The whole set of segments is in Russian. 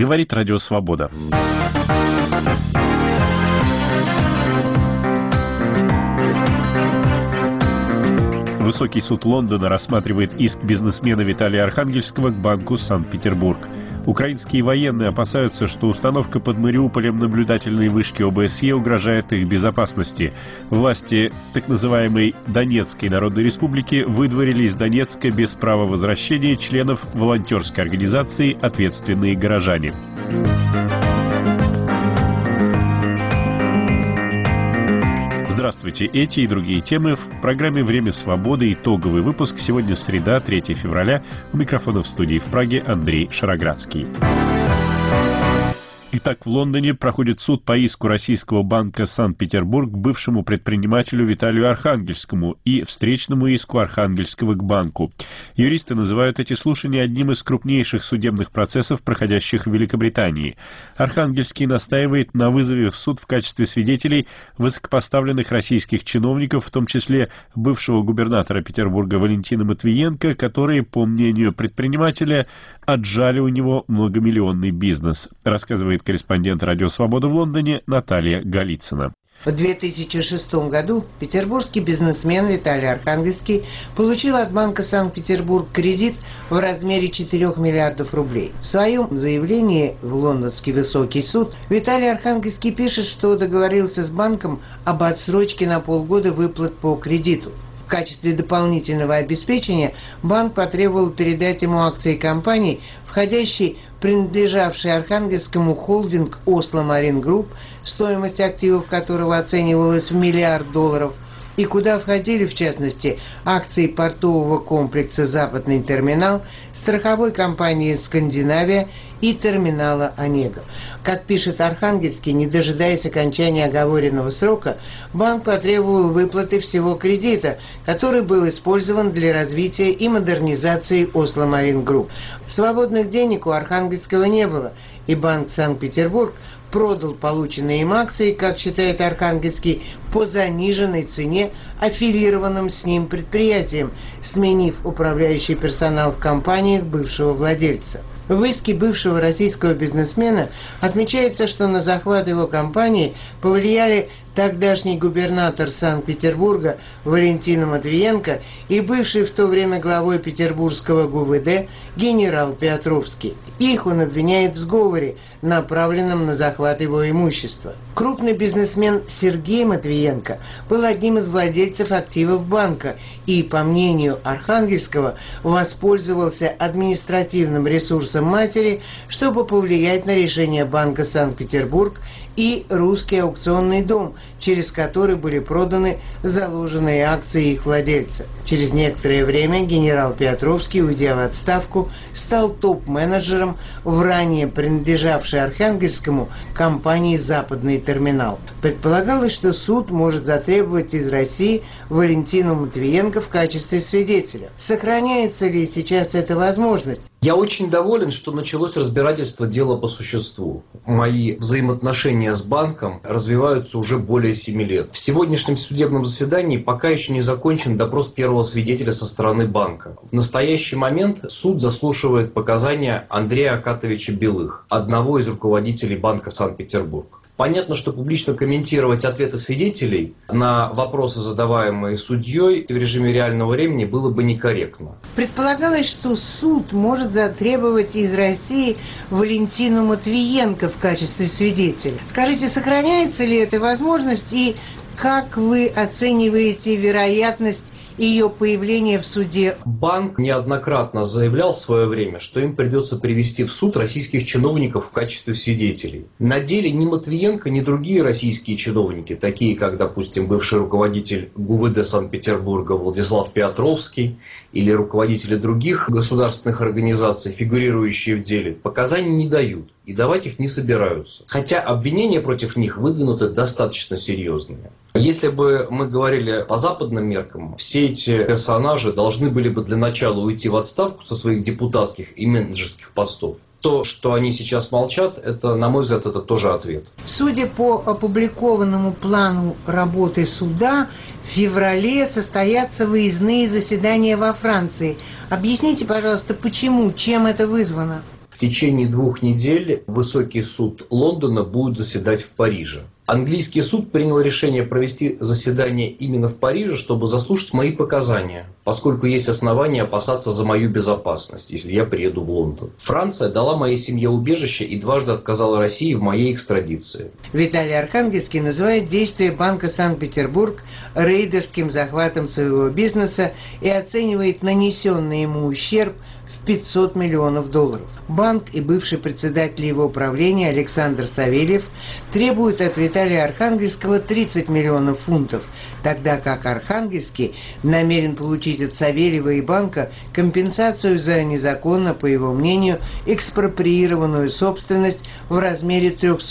Говорит Радио Свобода. Высокий суд Лондона рассматривает иск бизнесмена Виталия Архангельского к банку Санкт-Петербург. Украинские военные опасаются, что установка под Мариуполем наблюдательной вышки ОБСЕ угрожает их безопасности. Власти так называемой Донецкой Народной Республики выдворили из Донецка без права возвращения членов волонтерской организации «Ответственные горожане». Здравствуйте. Эти и другие темы в программе «Время свободы». Итоговый выпуск. Сегодня среда, 3 февраля. У микрофона в студии в Праге Андрей Шароградский. Итак, в Лондоне проходит суд по иску российского банка «Санкт-Петербург» к бывшему предпринимателю Виталию Архангельскому и встречному иску Архангельского к банку. Юристы называют эти слушания одним из крупнейших судебных процессов, проходящих в Великобритании. Архангельский настаивает на вызове в суд в качестве свидетелей высокопоставленных российских чиновников, в том числе бывшего губернатора Петербурга Валентина Матвиенко, которые, по мнению предпринимателя, отжали у него многомиллионный бизнес, рассказывает корреспондент «Радио Свобода» в Лондоне Наталья Голицына. В 2006 году петербургский бизнесмен Виталий Архангельский получил от банка Санкт-Петербург кредит в размере 4 миллиардов рублей. В своем заявлении в лондонский высокий суд Виталий Архангельский пишет, что договорился с банком об отсрочке на полгода выплат по кредиту. В качестве дополнительного обеспечения банк потребовал передать ему акции компании, входящей в принадлежавший Архангельскому холдинг «Осло Марин Групп», стоимость активов которого оценивалась в $1 миллиард, и куда входили, в частности, акции портового комплекса «Западный терминал», страховой компании «Скандинавия» и терминала «Онега». Как пишет Архангельский, не дожидаясь окончания оговоренного срока, банк потребовал выплаты всего кредита, который был использован для развития и модернизации «Осло Марин Групп». Свободных денег у Архангельского не было, и банк Санкт-Петербург продал полученные им акции, как считает Архангельский, по заниженной цене аффилированным с ним предприятиям, сменив управляющий персонал в компаниях бывшего владельца. В иске бывшего российского бизнесмена отмечается, что на захват его компании повлияли тогдашний губернатор Санкт-Петербурга Валентина Матвиенко и бывший в то время главой петербургского ГУВД генерал Петровский. Их он обвиняет в сговоре, направленном на захват его имущества. Крупный бизнесмен Сергей Матвиенко был одним из владельцев активов банка и, по мнению Архангельского, воспользовался административным ресурсом матери, чтобы повлиять на решение банка Санкт-Петербург и русский аукционный дом, через который были проданы заложенные акции их владельца. Через некоторое время генерал Петровский, уйдя в отставку, стал топ-менеджером в ранее принадлежавшей Архангельскому компании «Западный терминал». Предполагалось, что суд может затребовать из России Валентину Матвиенко в качестве свидетеля. Сохраняется ли сейчас эта возможность? Я очень доволен, что началось разбирательство дела по существу. Мои взаимоотношения с банком развиваются уже более 7 лет. В сегодняшнем судебном заседании пока еще не закончен допрос первого свидетеля со стороны банка. В настоящий момент суд заслушивает показания Андрея Акатовича Белых, одного из руководителей банка Санкт-Петербург. Понятно, что публично комментировать ответы свидетелей на вопросы, задаваемые судьей в режиме реального времени, было бы некорректно. Предполагалось, что суд может затребовать из России Валентину Матвиенко в качестве свидетеля. Скажите, сохраняется ли эта возможность и как вы оцениваете вероятность ее появления в суде? Банк неоднократно заявлял в свое время, что им придется привести в суд российских чиновников в качестве свидетелей. На деле ни Матвиенко, ни другие российские чиновники, такие как, допустим, бывший руководитель ГУВД Санкт-Петербурга Владислав Петровский или руководители других государственных организаций, фигурирующие в деле, показаний не дают и давать их не собираются. Хотя обвинения против них выдвинуты достаточно серьезные. Если бы мы говорили по западным меркам, все эти персонажи должны были бы для начала уйти в отставку со своих депутатских и менеджерских постов. То, что они сейчас молчат, это, на мой взгляд, это тоже ответ. Судя по опубликованному плану работы суда, в феврале состоятся выездные заседания во Франции. Объясните, пожалуйста, почему, чем это вызвано? В течение 2 недель Высокий суд Лондона будет заседать в Париже. Английский суд принял решение провести заседание именно в Париже, чтобы заслушать мои показания, поскольку есть основания опасаться за мою безопасность, если я приеду в Лондон. Франция дала моей семье убежище и дважды отказала России в моей экстрадиции. Виталий Архангельский называет действия Банка Санкт-Петербург рейдерским захватом своего бизнеса и оценивает нанесенный ему ущерб в $500 миллионов. Банк и бывший председатель его правления Александр Савельев требуют от Виталия Архангельского 30 миллионов фунтов, тогда как Архангельский намерен получить от Савельева и банка компенсацию за незаконно, по его мнению, экспроприированную собственность в размере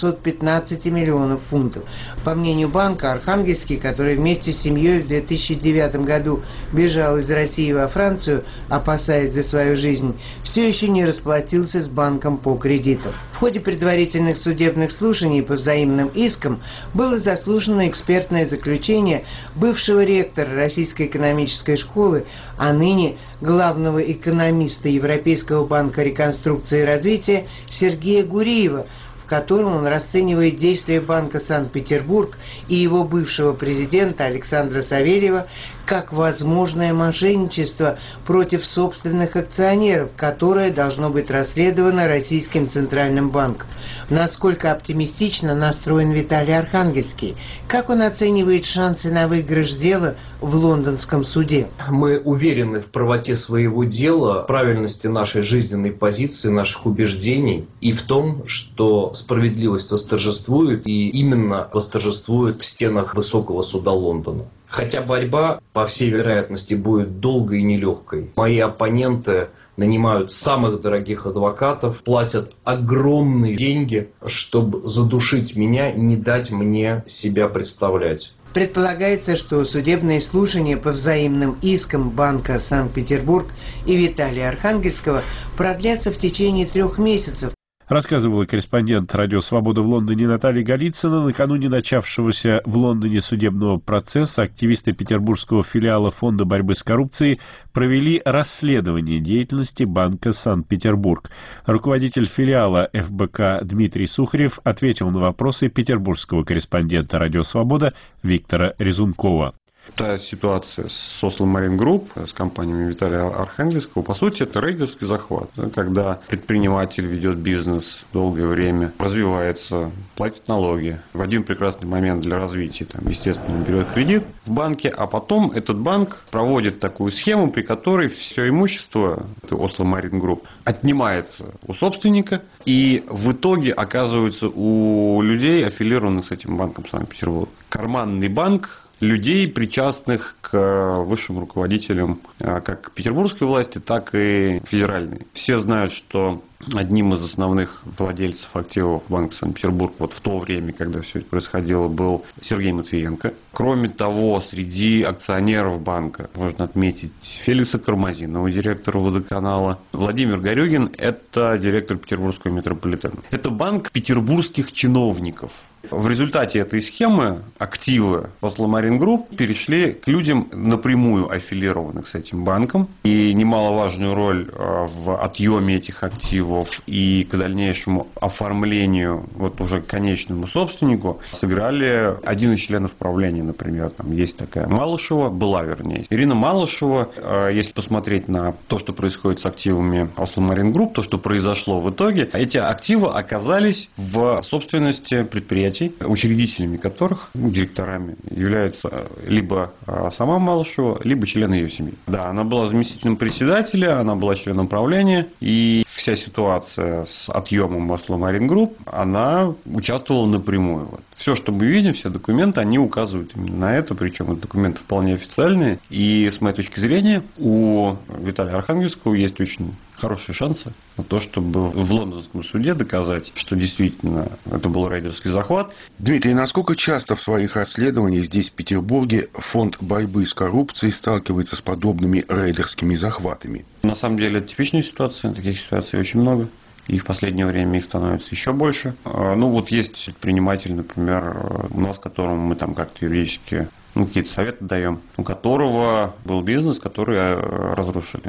315 миллионов фунтов. По мнению банка, Архангельский, который вместе с семьей в 2009 году бежал из России во Францию, опасаясь за свою жизнь, все еще не расплатился с банком по кредитам. В ходе предварительных судебных слушаний по взаимным искам было заслушано экспертное заключение бывшего ректора Российской экономической школы, а ныне главного экономиста Европейского банка реконструкции и развития Сергея Гуриева, в котором он расценивает действия Банка Санкт-Петербург и его бывшего президента Александра Савельева как возможное мошенничество против собственных акционеров, которое должно быть расследовано Российским Центральным банком. Насколько оптимистично настроен Виталий Архангельский? Как он оценивает шансы на выигрыш дела в лондонском суде? Мы уверены в правоте своего дела, правильности нашей жизненной позиции, наших убеждений и в том, что справедливость восторжествует, и именно восторжествует в стенах Высокого суда Лондона. Хотя борьба, по всей вероятности, будет долгой и нелегкой. Мои оппоненты нанимают самых дорогих адвокатов, платят огромные деньги, чтобы задушить меня, не дать мне себя представлять. Предполагается, что судебные слушания по взаимным искам Банка Санкт-Петербург и Виталия Архангельского продлятся в течение 3 месяцев. Рассказывала корреспондент «Радио Свобода» в Лондоне Наталья Голицына. Накануне начавшегося в Лондоне судебного процесса активисты петербургского филиала Фонда борьбы с коррупцией провели расследование деятельности Банка Санкт-Петербург. Руководитель филиала ФБК Дмитрий Сухарев ответил на вопросы петербургского корреспондента «Радио Свобода» Виктора Резункова. Та ситуация с Oslo Marine Group, с компаниями Виталия Архангельского, по сути, это рейдерский захват. Когда предприниматель ведет бизнес долгое время, развивается, платит налоги. В один прекрасный момент для развития, естественно, берет кредит в банке, а потом этот банк проводит такую схему, при которой все имущество Oslo Marine Group отнимается у собственника и в итоге оказывается у людей, аффилированных с этим банком Санкт-Петербург. Карманный банк людей, причастных к высшим руководителям как петербургской власти, так и федеральной. Все знают, что одним из основных владельцев активов Банка Санкт-Петербург в то время, когда все это происходило, был Сергей Матвиенко. Кроме того, среди акционеров банка можно отметить Феликса Кармазинова, директора водоканала. Владимир Горюгин – это директор Петербургского метрополитена. Это банк петербургских чиновников. В результате этой схемы активы Oslo Marine Group перешли к людям, напрямую аффилированных с этим банком. И немаловажную роль в отъеме этих активов и к дальнейшему оформлению уже конечному собственнику сыграли один из членов правления, например. Там есть такая Малышева, была вернее. Ирина Малышева, если посмотреть на то, что происходит с активами Oslo Marine Group, то, что произошло в итоге, эти активы оказались в собственности предприятий, учредителями которых, директорами, являются либо сама Малышева, либо члены ее семьи. Да, она была заместителем председателя, она была членом правления, и вся ситуация с отъемом Oslo Marine Group, она участвовала напрямую. Все, что мы видим, все документы, они указывают именно на это, причем документы вполне официальные. И с моей точки зрения, у Виталия Архангельского есть очень хорошие шансы на то, чтобы в лондонском суде доказать, что действительно это был рейдерский захват. Дмитрий, насколько часто в своих расследованиях здесь, в Петербурге, фонд борьбы с коррупцией сталкивается с подобными рейдерскими захватами? На самом деле, это типичная ситуация, таких ситуаций очень много. И в последнее время их становится еще больше. Есть предприниматель, например, у нас, которому мы как-то юридически какие-то советы даем, у которого был бизнес, который разрушили.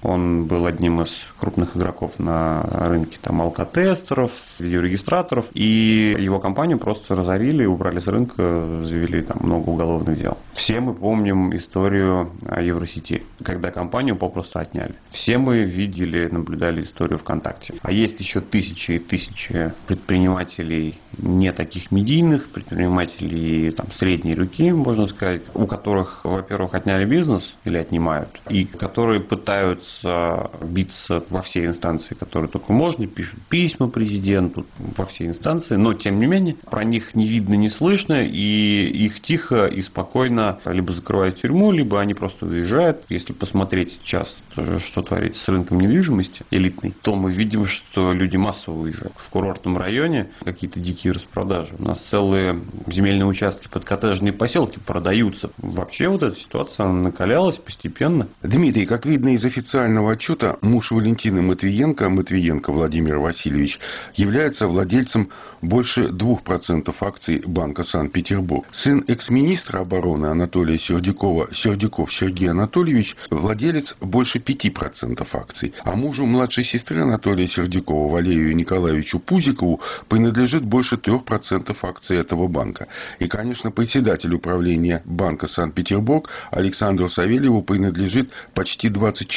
Он был одним из крупных игроков на рынке алкотестеров, видеорегистраторов, и его компанию просто разорили, убрали с рынка, завели много уголовных дел. Все мы помним историю Евросети, когда компанию попросту отняли. Все мы видели, наблюдали историю ВКонтакте. А есть еще тысячи и тысячи предпринимателей, не таких медийных, предпринимателей средней руки, можно сказать, у которых, во-первых, отняли бизнес или отнимают, и которые пытаются биться во все инстанции, которые только можно, пишут письма президенту, во все инстанции, но тем не менее про них не видно, не слышно, и их тихо и спокойно либо закрывают в тюрьму, либо они просто уезжают. Если посмотреть сейчас, что творится с рынком недвижимости элитной, то мы видим, что люди массово уезжают. В курортном районе какие-то дикие распродажи. У нас целые земельные участки под коттеджные поселки продаются. Вообще эта ситуация накалялась постепенно. Дмитрий, как видно из официального отчета, муж Валентины Матвиенко Владимир Васильевич, является владельцем больше 2% акций Банка Санкт-Петербург. Сын экс-министра обороны Анатолия Сердюкова, Сердюков Сергей Анатольевич, владелец больше 5% акций. А мужу младшей сестры Анатолия Сердюкова, Валерию Николаевичу Пузикову, принадлежит больше 3% акций этого банка. И, конечно, председатель управления Банка Санкт-Петербург Александру Савельеву принадлежит почти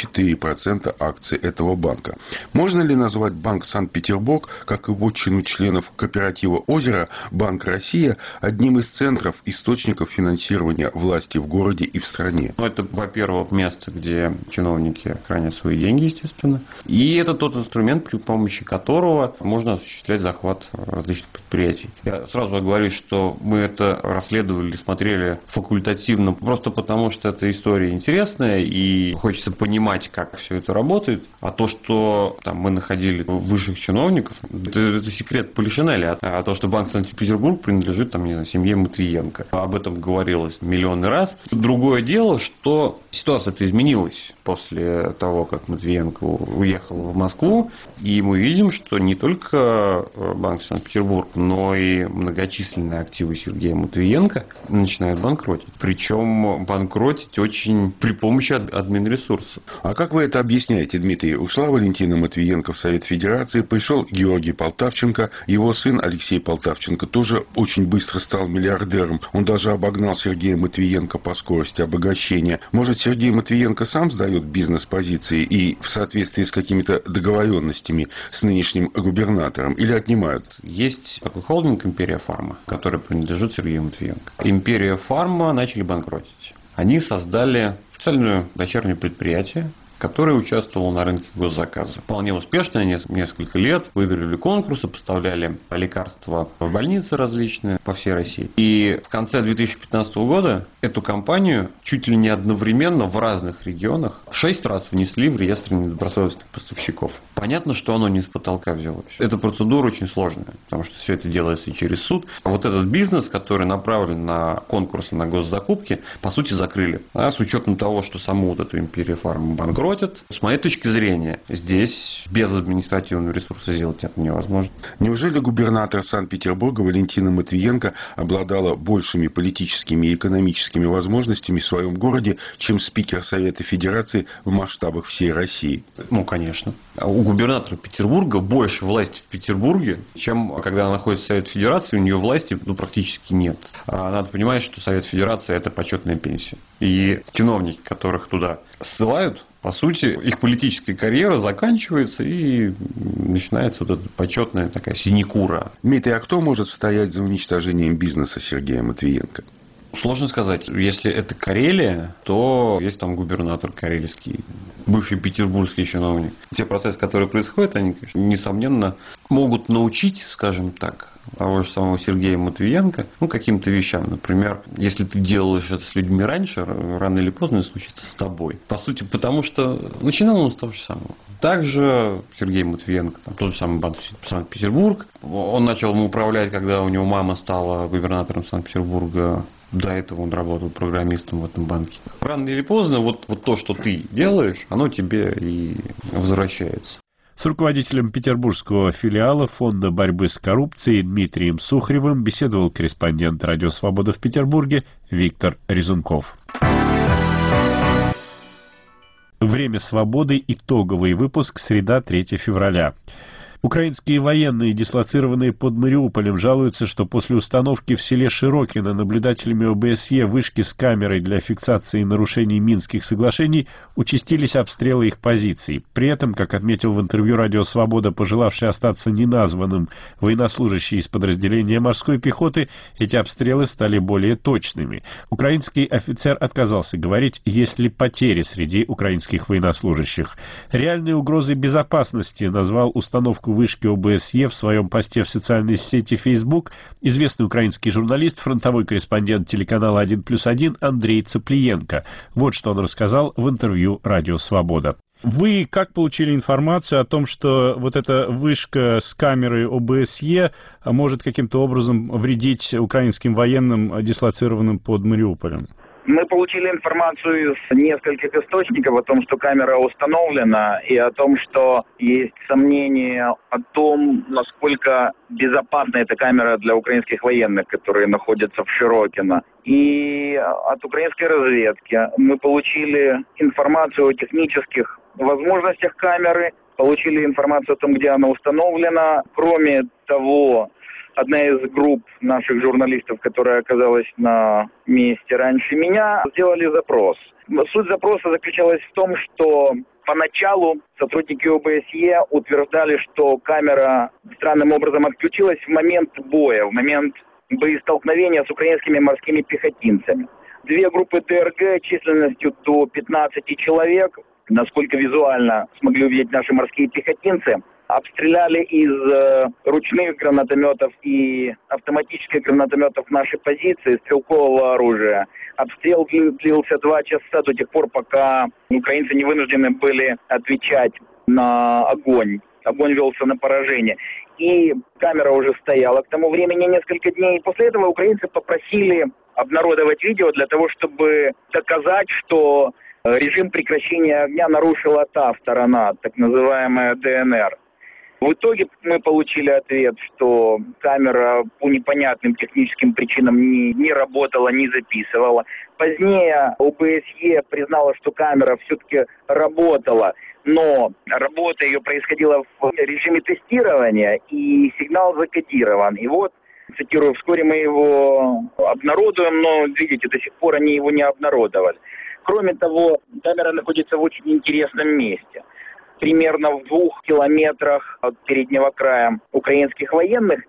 24% акций этого банка. Можно ли назвать Банк Санкт-Петербург, как и вотчину членов кооператива «Озеро», Банк «Россия» одним из центров, источников финансирования власти в городе и в стране? Это, во-первых, место, где чиновники хранят свои деньги, естественно. И это тот инструмент, при помощи которого можно осуществлять захват различных предприятий. Я сразу оговорюсь, что мы это расследовали, смотрели факультативно, просто потому что эта история интересная и хочется понимать, как все это работает. А то, что мы находили высших чиновников, это секрет Полишинеля. А то, что Банк Санкт-Петербург принадлежит семье Матвиенко. Об этом говорилось миллионы раз. Другое дело, что ситуация-то изменилась после того, как Матвиенко уехал в Москву. И мы видим, что не только Банк Санкт-Петербург, но и многочисленные активы Сергея Матвиенко начинают банкротить. Причем банкротить очень при помощи админресурсов. А как вы это объясняете, Дмитрий? Ушла Валентина Матвиенко в Совет Федерации, пришел Георгий Полтавченко, его сын Алексей Полтавченко тоже очень быстро стал миллиардером. Он даже обогнал Сергея Матвиенко по скорости обогащения. Может, Сергей Матвиенко сам сдает бизнес-позиции и в соответствии с какими-то договоренностями с нынешним губернатором или отнимают? Есть такой холдинг «Империя Фарма», который принадлежит Сергею Матвиенко. «Империя Фарма» начали банкротить. Они создали специальное дочернее предприятие, которое участвовало на рынке госзаказа. Вполне успешно, несколько лет выиграли конкурсы, поставляли лекарства в больницы различные по всей России. И в конце 2015 года эту компанию чуть ли не одновременно в разных регионах 6 раз внесли в реестр недобросовестных поставщиков. Понятно, что оно не с потолка взялось. Эта процедура очень сложная, потому что все это делается и через суд. А вот этот бизнес, который направлен на конкурсы, на госзакупки, по сути закрыли. А с учетом того, что саму эту империю фарму банкротят, с моей точки зрения, здесь без административного ресурса сделать это невозможно. Неужели губернатор Санкт-Петербурга Валентина Матвиенко обладала большими политическими и экономическими возможностями в своем городе, чем спикер Совета Федерации в масштабах всей России? Конечно. У губернатора Петербурга больше власти в Петербурге, чем когда она находится в Совете Федерации, у нее власти практически нет. Надо понимать, что Совет Федерации – это почетная пенсия. И чиновники, которых туда ссылают, по сути, их политическая карьера заканчивается и начинается вот эта почетная такая синекура. Дмитрий, а кто может стоять за уничтожением бизнеса Сергея Матвиенко? Сложно сказать. Если это Карелия, то есть там губернатор карельский, бывший петербургский чиновник. Те процессы, которые происходят, они, конечно, несомненно, могут научить, скажем так, того же самого Сергея Матвиенко, каким-то вещам. Например, если ты делаешь это с людьми раньше, рано или поздно это случится с тобой. По сути, потому что начинал он с того же самого. Также Сергей Матвиенко, тот же самый Банк Санкт-Петербург, он начал им управлять, когда у него мама стала губернатором Санкт-Петербурга. До этого он работал программистом в этом банке. Рано или поздно вот то, что ты делаешь, оно тебе и возвращается. С руководителем петербургского филиала Фонда борьбы с коррупцией Дмитрием Сухаревым беседовал корреспондент «Радио Свобода» в Петербурге Виктор Резунков. Время свободы. Итоговый выпуск. Среда, 3 февраля. Украинские военные, дислоцированные под Мариуполем, жалуются, что после установки в селе Широкино наблюдателями ОБСЕ вышки с камерой для фиксации нарушений Минских соглашений участились обстрелы их позиций. При этом, как отметил в интервью «Радио Свобода» пожелавший остаться неназванным военнослужащий из подразделения морской пехоты, эти обстрелы стали более точными. Украинский офицер отказался говорить, есть ли потери среди украинских военнослужащих. Реальной угрозой безопасности назвал установку вышки ОБСЕ в своем посте в социальной сети Facebook известный украинский журналист, фронтовой корреспондент телеканала 1+1 Андрей Цаплиенко. Вот что он рассказал в интервью «Радио Свобода». Вы как получили информацию о том, что вот эта вышка с камерой ОБСЕ может каким-то образом вредить украинским военным, дислоцированным под Мариуполем? Мы получили информацию из нескольких источников о том, что камера установлена, и о том, что есть сомнения о том, насколько безопасна эта камера для украинских военных, которые находятся в Широкино. И от украинской разведки мы получили информацию о технических возможностях камеры, получили информацию о том, где она установлена. Кроме того, одна из групп наших журналистов, которая оказалась на месте раньше меня, сделали запрос. Суть запроса заключалась в том, что поначалу сотрудники ОБСЕ утверждали, что камера странным образом отключилась в момент боя, в момент боестолкновения с украинскими морскими пехотинцами. Две группы ДРГ численностью до 15 человек, насколько визуально смогли увидеть наши морские пехотинцы, обстреляли из ручных гранатометов и автоматических гранатометов наши позиции, стрелкового оружия. Обстрел длился 2 часа до тех пор, пока украинцы не вынуждены были отвечать на огонь. Огонь велся на поражение. И камера уже стояла к тому времени несколько дней. После этого украинцы попросили обнародовать видео для того, чтобы доказать, что режим прекращения огня нарушила та сторона, так называемая ДНР. В итоге мы получили ответ, что камера по непонятным техническим причинам не работала, не записывала. Позднее ОБСЕ признала, что камера все-таки работала, но работа ее происходила в режиме тестирования, и сигнал закодирован. И вот, цитирую, вскоре мы его обнародуем, но, видите, до сих пор они его не обнародовали. Кроме того, камера находится в очень интересном месте. Примерно в 2 километрах от переднего края украинских военных.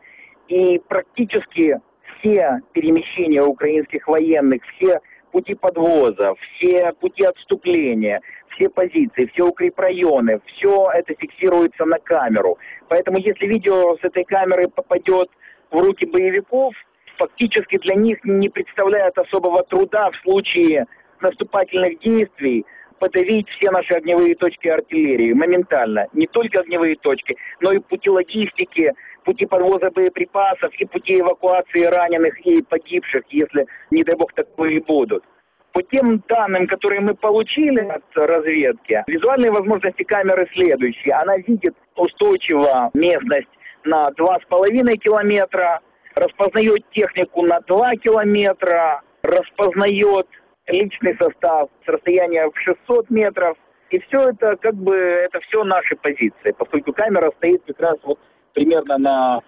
И практически все перемещения украинских военных, все пути подвоза, все пути отступления, все позиции, все укрепрайоны, все это фиксируется на камеру. Поэтому если видео с этой камеры попадет в руки боевиков, фактически для них не представляет особого труда в случае наступательных действий подавить все наши огневые точки артиллерии моментально. Не только огневые точки, но и пути логистики, пути подвоза боеприпасов и пути эвакуации раненых и погибших, если, не дай бог, такое будут. По тем данным, которые мы получили от разведки, визуальные возможности камеры следующие. Она видит устойчиво местность на 2,5 километра, распознает технику на 2 километра, распознает личный состав с расстояния в 600 метров. И все это, это все наши позиции, поскольку камера стоит как раз вот примерно на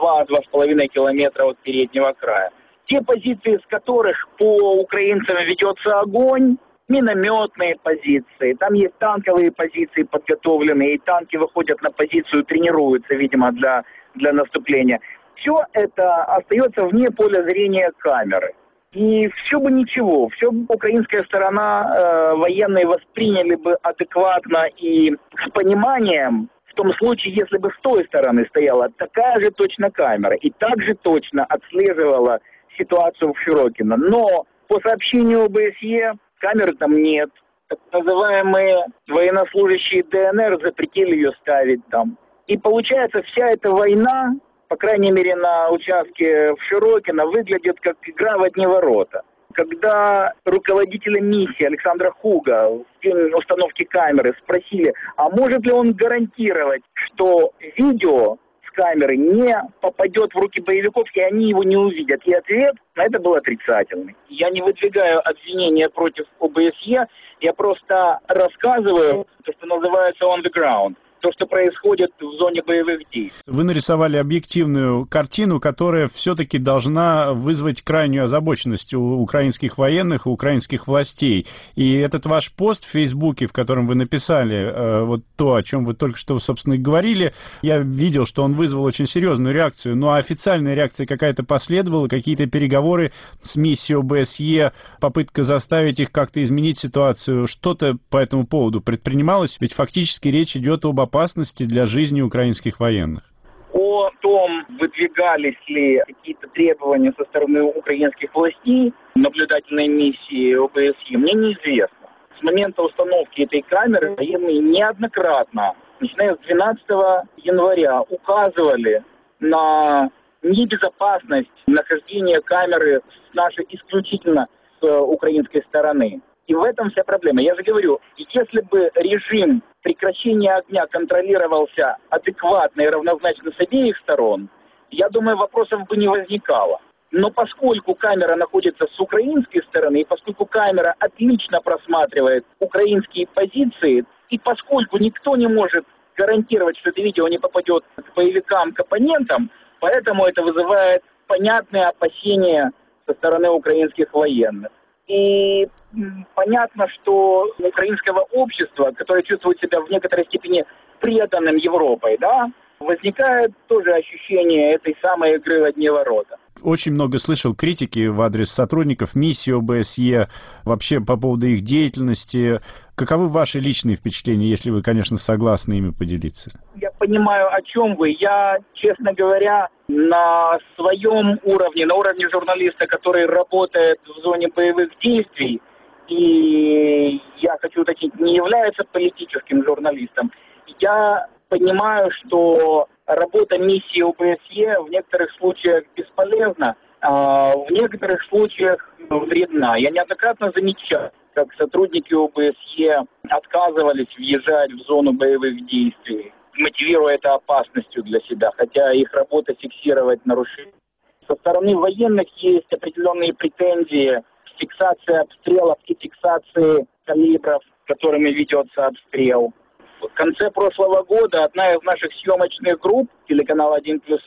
2-2,5 километра от переднего края. Те позиции, с которых по украинцам ведется огонь, минометные позиции, там есть танковые позиции подготовленные, и танки выходят на позицию, тренируются, видимо, для наступления. Все это остается вне поля зрения камеры. И все бы ничего, все бы украинская сторона, военные восприняли бы адекватно и с пониманием, в том случае, если бы с той стороны стояла такая же точно камера и также точно отслеживала ситуацию в Широкино. Но по сообщению ОБСЕ камеры там нет. Так называемые военнослужащие ДНР запретили ее ставить там. И получается, вся эта война, по крайней мере на участке в Широкино, выглядит как игра в одни ворота. Когда руководителя миссии Александра Хуга в день установки камеры спросили, а может ли он гарантировать, что видео с камеры не попадет в руки боевиков, и они его не увидят. И ответ на это был отрицательный. Я не выдвигаю обвинения против ОБСЕ, я просто рассказываю то, что называется on the ground. То, что происходит в зоне боевых действий. Вы нарисовали объективную картину, которая все-таки должна вызвать крайнюю озабоченность у украинских военных, у украинских властей. И этот ваш пост в Фейсбуке, в котором вы написали вот то, о чем вы только что, собственно, и говорили, я видел, что он вызвал очень серьезную реакцию. Ну а официальная реакция какая-то последовала, какие-то переговоры с миссией ОБСЕ, попытка заставить их как-то изменить ситуацию, что-то по этому поводу предпринималось? Ведь фактически речь идет об опасности для жизни украинских военных. О том, выдвигались ли какие-то требования со стороны украинских властей наблюдательной миссии ОБСЕ, мне неизвестно. С момента установки этой камеры военные неоднократно, начиная с 12 января, указывали на небезопасность нахождения камеры с нашей исключительно с украинской стороны. И в этом вся проблема. Я же говорю, если бы режим прекращения огня контролировался адекватно и равнозначно с обеих сторон, я думаю, вопросов бы не возникало. Но поскольку камера находится с украинской стороны, и поскольку камера отлично просматривает украинские позиции, и поскольку никто не может гарантировать, что это видео не попадет к боевикам, к оппонентам, поэтому это вызывает понятные опасения со стороны украинских военных. И понятно, что у украинского общества, которое чувствует себя в некоторой степени преданным Европой, да, возникает тоже ощущение этой самой игры в одни ворота. Очень много слышал критики в адрес сотрудников миссии ОБСЕ, вообще по поводу их деятельности. Каковы ваши личные впечатления, если вы, конечно, согласны ими поделиться? Я понимаю, о чем вы. Я, честно говоря, на своем уровне, на уровне журналиста, который работает в зоне боевых действий, и я хочу уточнить, не является политическим журналистом, я понимаю, что работа миссии ОБСЕ в некоторых случаях бесполезна, а в некоторых случаях вредна. Я неоднократно замечал, как сотрудники ОБСЕ отказывались въезжать в зону боевых действий, мотивируя это опасностью для себя, хотя их работа фиксировать нарушения. Со стороны военных есть определенные претензии к фиксации обстрелов и фиксации калибров, которыми ведется обстрел. В конце прошлого года одна из наших съемочных групп, телеканал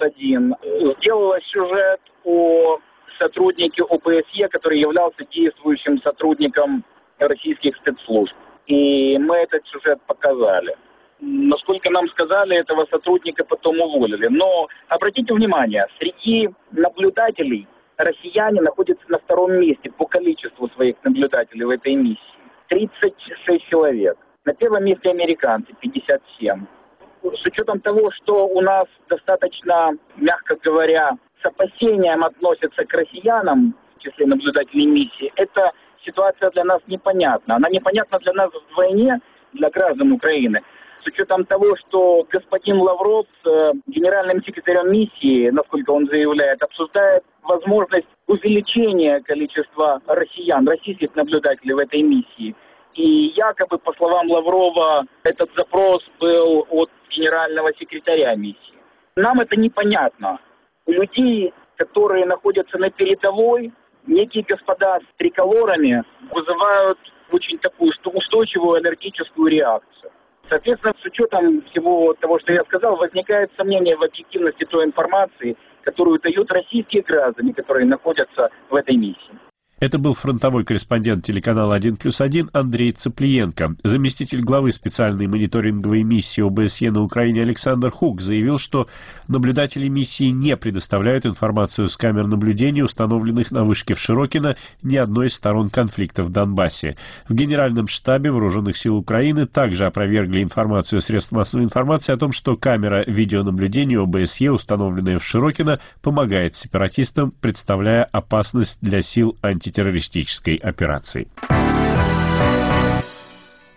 1+1, сделала сюжет о сотруднике ОБСЕ, который являлся действующим сотрудником российских спецслужб. И мы этот сюжет показали. Насколько нам сказали, этого сотрудника потом уволили. Но обратите внимание, среди наблюдателей россияне находятся на втором месте по количеству своих наблюдателей в этой миссии. 36 человек. На первом месте американцы, 57. С учетом того, что у нас достаточно, мягко говоря, с опасением относятся к россиянам в числе наблюдателей миссии, эта ситуация для нас непонятна. Она непонятна для нас вдвойне, для граждан Украины. С учетом того, что господин Лавров с генеральным секретарем миссии, насколько он заявляет, обсуждает возможность увеличения количества россиян, российских наблюдателей в этой миссии. И якобы, по словам Лаврова, этот запрос был от генерального секретаря миссии. Нам это непонятно. У людей, которые находятся на передовой, некие господа с триколорами вызывают очень такую устойчивую энергическую реакцию. Соответственно, с учетом всего того, что я сказал, возникает сомнение в объективности той информации, которую дают российские граждане, которые находятся в этой миссии. Это был фронтовой корреспондент телеканала 1+1 Андрей Цыплиенко. Заместитель главы специальной мониторинговой миссии ОБСЕ на Украине Александр Хук заявил, что наблюдатели миссии не предоставляют информацию с камер наблюдения, установленных на вышке в Широкино, ни одной из сторон конфликта в Донбассе. В Генеральном штабе Вооруженных сил Украины также опровергли информацию средств массовой информации о том, что камера видеонаблюдения ОБСЕ, установленная в Широкино, помогает сепаратистам, представляя опасность для сил антитеррористической операции.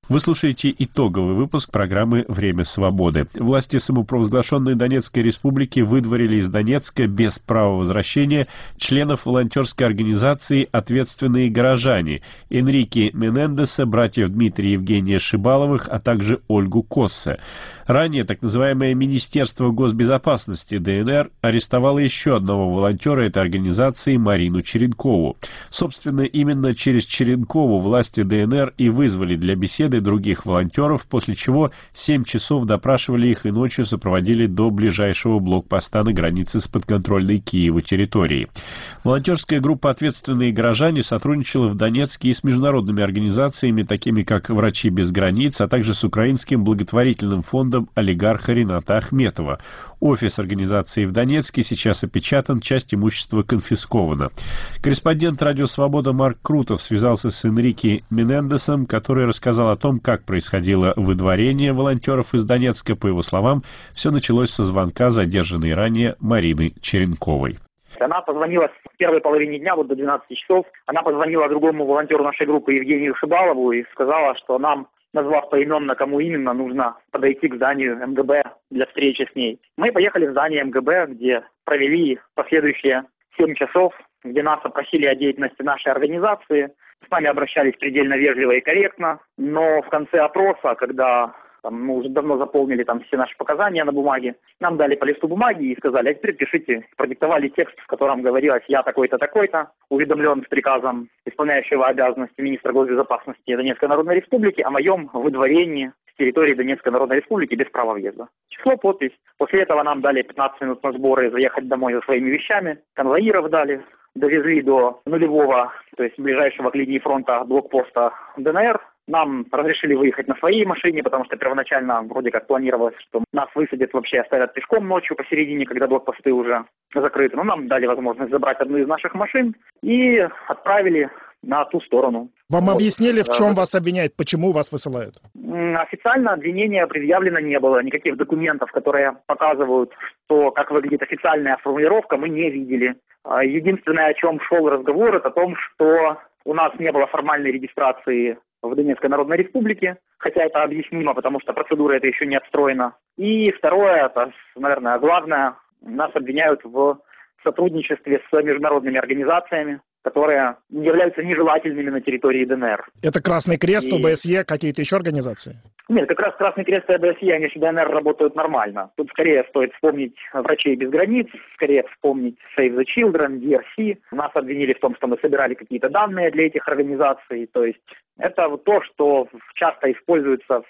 Вы слушаете итоговый выпуск программы «Время свободы». Власти самопровозглашенной Донецкой республики выдворили из Донецка без права возвращения членов волонтерской организации «Ответственные горожане» Энрике Менендеса, братьев Дмитрия и Евгения Шибаловых, а также Ольгу Коссе. Ранее так называемое Министерство госбезопасности ДНР арестовало еще одного волонтера этой организации Марину Черенкову. Собственно, именно через Черенкову власти ДНР и вызвали для беседы других волонтеров, после чего 7 часов допрашивали их и ночью сопроводили до ближайшего блокпоста на границе с подконтрольной Киеву территорией. Волонтерская группа «Ответственные горожане» сотрудничала в Донецке и с международными организациями, такими как «Врачи без границ», а также с украинским благотворительным фондом олигарха Рената Ахметова. Офис организации в Донецке сейчас опечатан, часть имущества конфискована. Корреспондент «Радио Свобода» Марк Крутов связался с Энрике Менендесом, который рассказал о том, как происходило выдворение волонтеров из Донецка. По его словам, все началось со звонка задержанной ранее Марины Черенковой. Она позвонила в первой половине дня, вот до 12 часов. Она позвонила другому волонтеру нашей группы Евгению Шибалову и сказала, что нам, назвав поименно, кому именно, нужно подойти к зданию МГБ для встречи с ней. Мы поехали в здание МГБ, где провели последующие 7 часов, где нас опросили о деятельности нашей организации. С нами обращались предельно вежливо и корректно, но в конце опроса, когда мы уже давно заполнили все наши показания на бумаге, нам дали по листу бумаги и сказали: а теперь пишите. Продиктовали текст, в котором говорилось: я такой-то, такой-то, уведомлен с приказом исполняющего обязанности министра госбезопасности Донецкой Народной Республики о моем выдворении с территории Донецкой Народной Республики без права въезда. Число, подпись. После этого нам дали 15 минут на сборы заехать домой за своими вещами. Конвоиров дали. Довезли до нулевого, то есть ближайшего к линии фронта блокпоста ДНР. Нам разрешили выехать на своей машине, потому что первоначально вроде как планировалось, что нас высадят вообще, оставят пешком ночью посередине, когда блокпосты уже закрыты. Но нам дали возможность забрать одну из наших машин и отправили на ту сторону. Вам объяснили, в чем вас обвиняют, почему вас высылают? Официально обвинения предъявлено не было. Никаких документов, которые показывают, что как выглядит официальная формулировка, мы не видели. Единственное, о чем шел разговор, это о том, что у нас не было формальной регистрации в Донецкой Народной Республике, хотя это объяснимо, потому что процедура эта еще не отстроена. И второе, это, наверное, главное, нас обвиняют в сотрудничестве с международными организациями, которые являются нежелательными на территории ДНР. Это Красный Крест, ОБСЕ, какие-то еще организации? Нет, как раз Красный Крест и ОБСЕ, они в ДНР работают нормально. Тут скорее стоит вспомнить «Врачей без границ», скорее вспомнить Save the Children, DRC. Нас обвинили в том, что мы собирали какие-то данные для этих организаций. То есть это вот то, что часто используется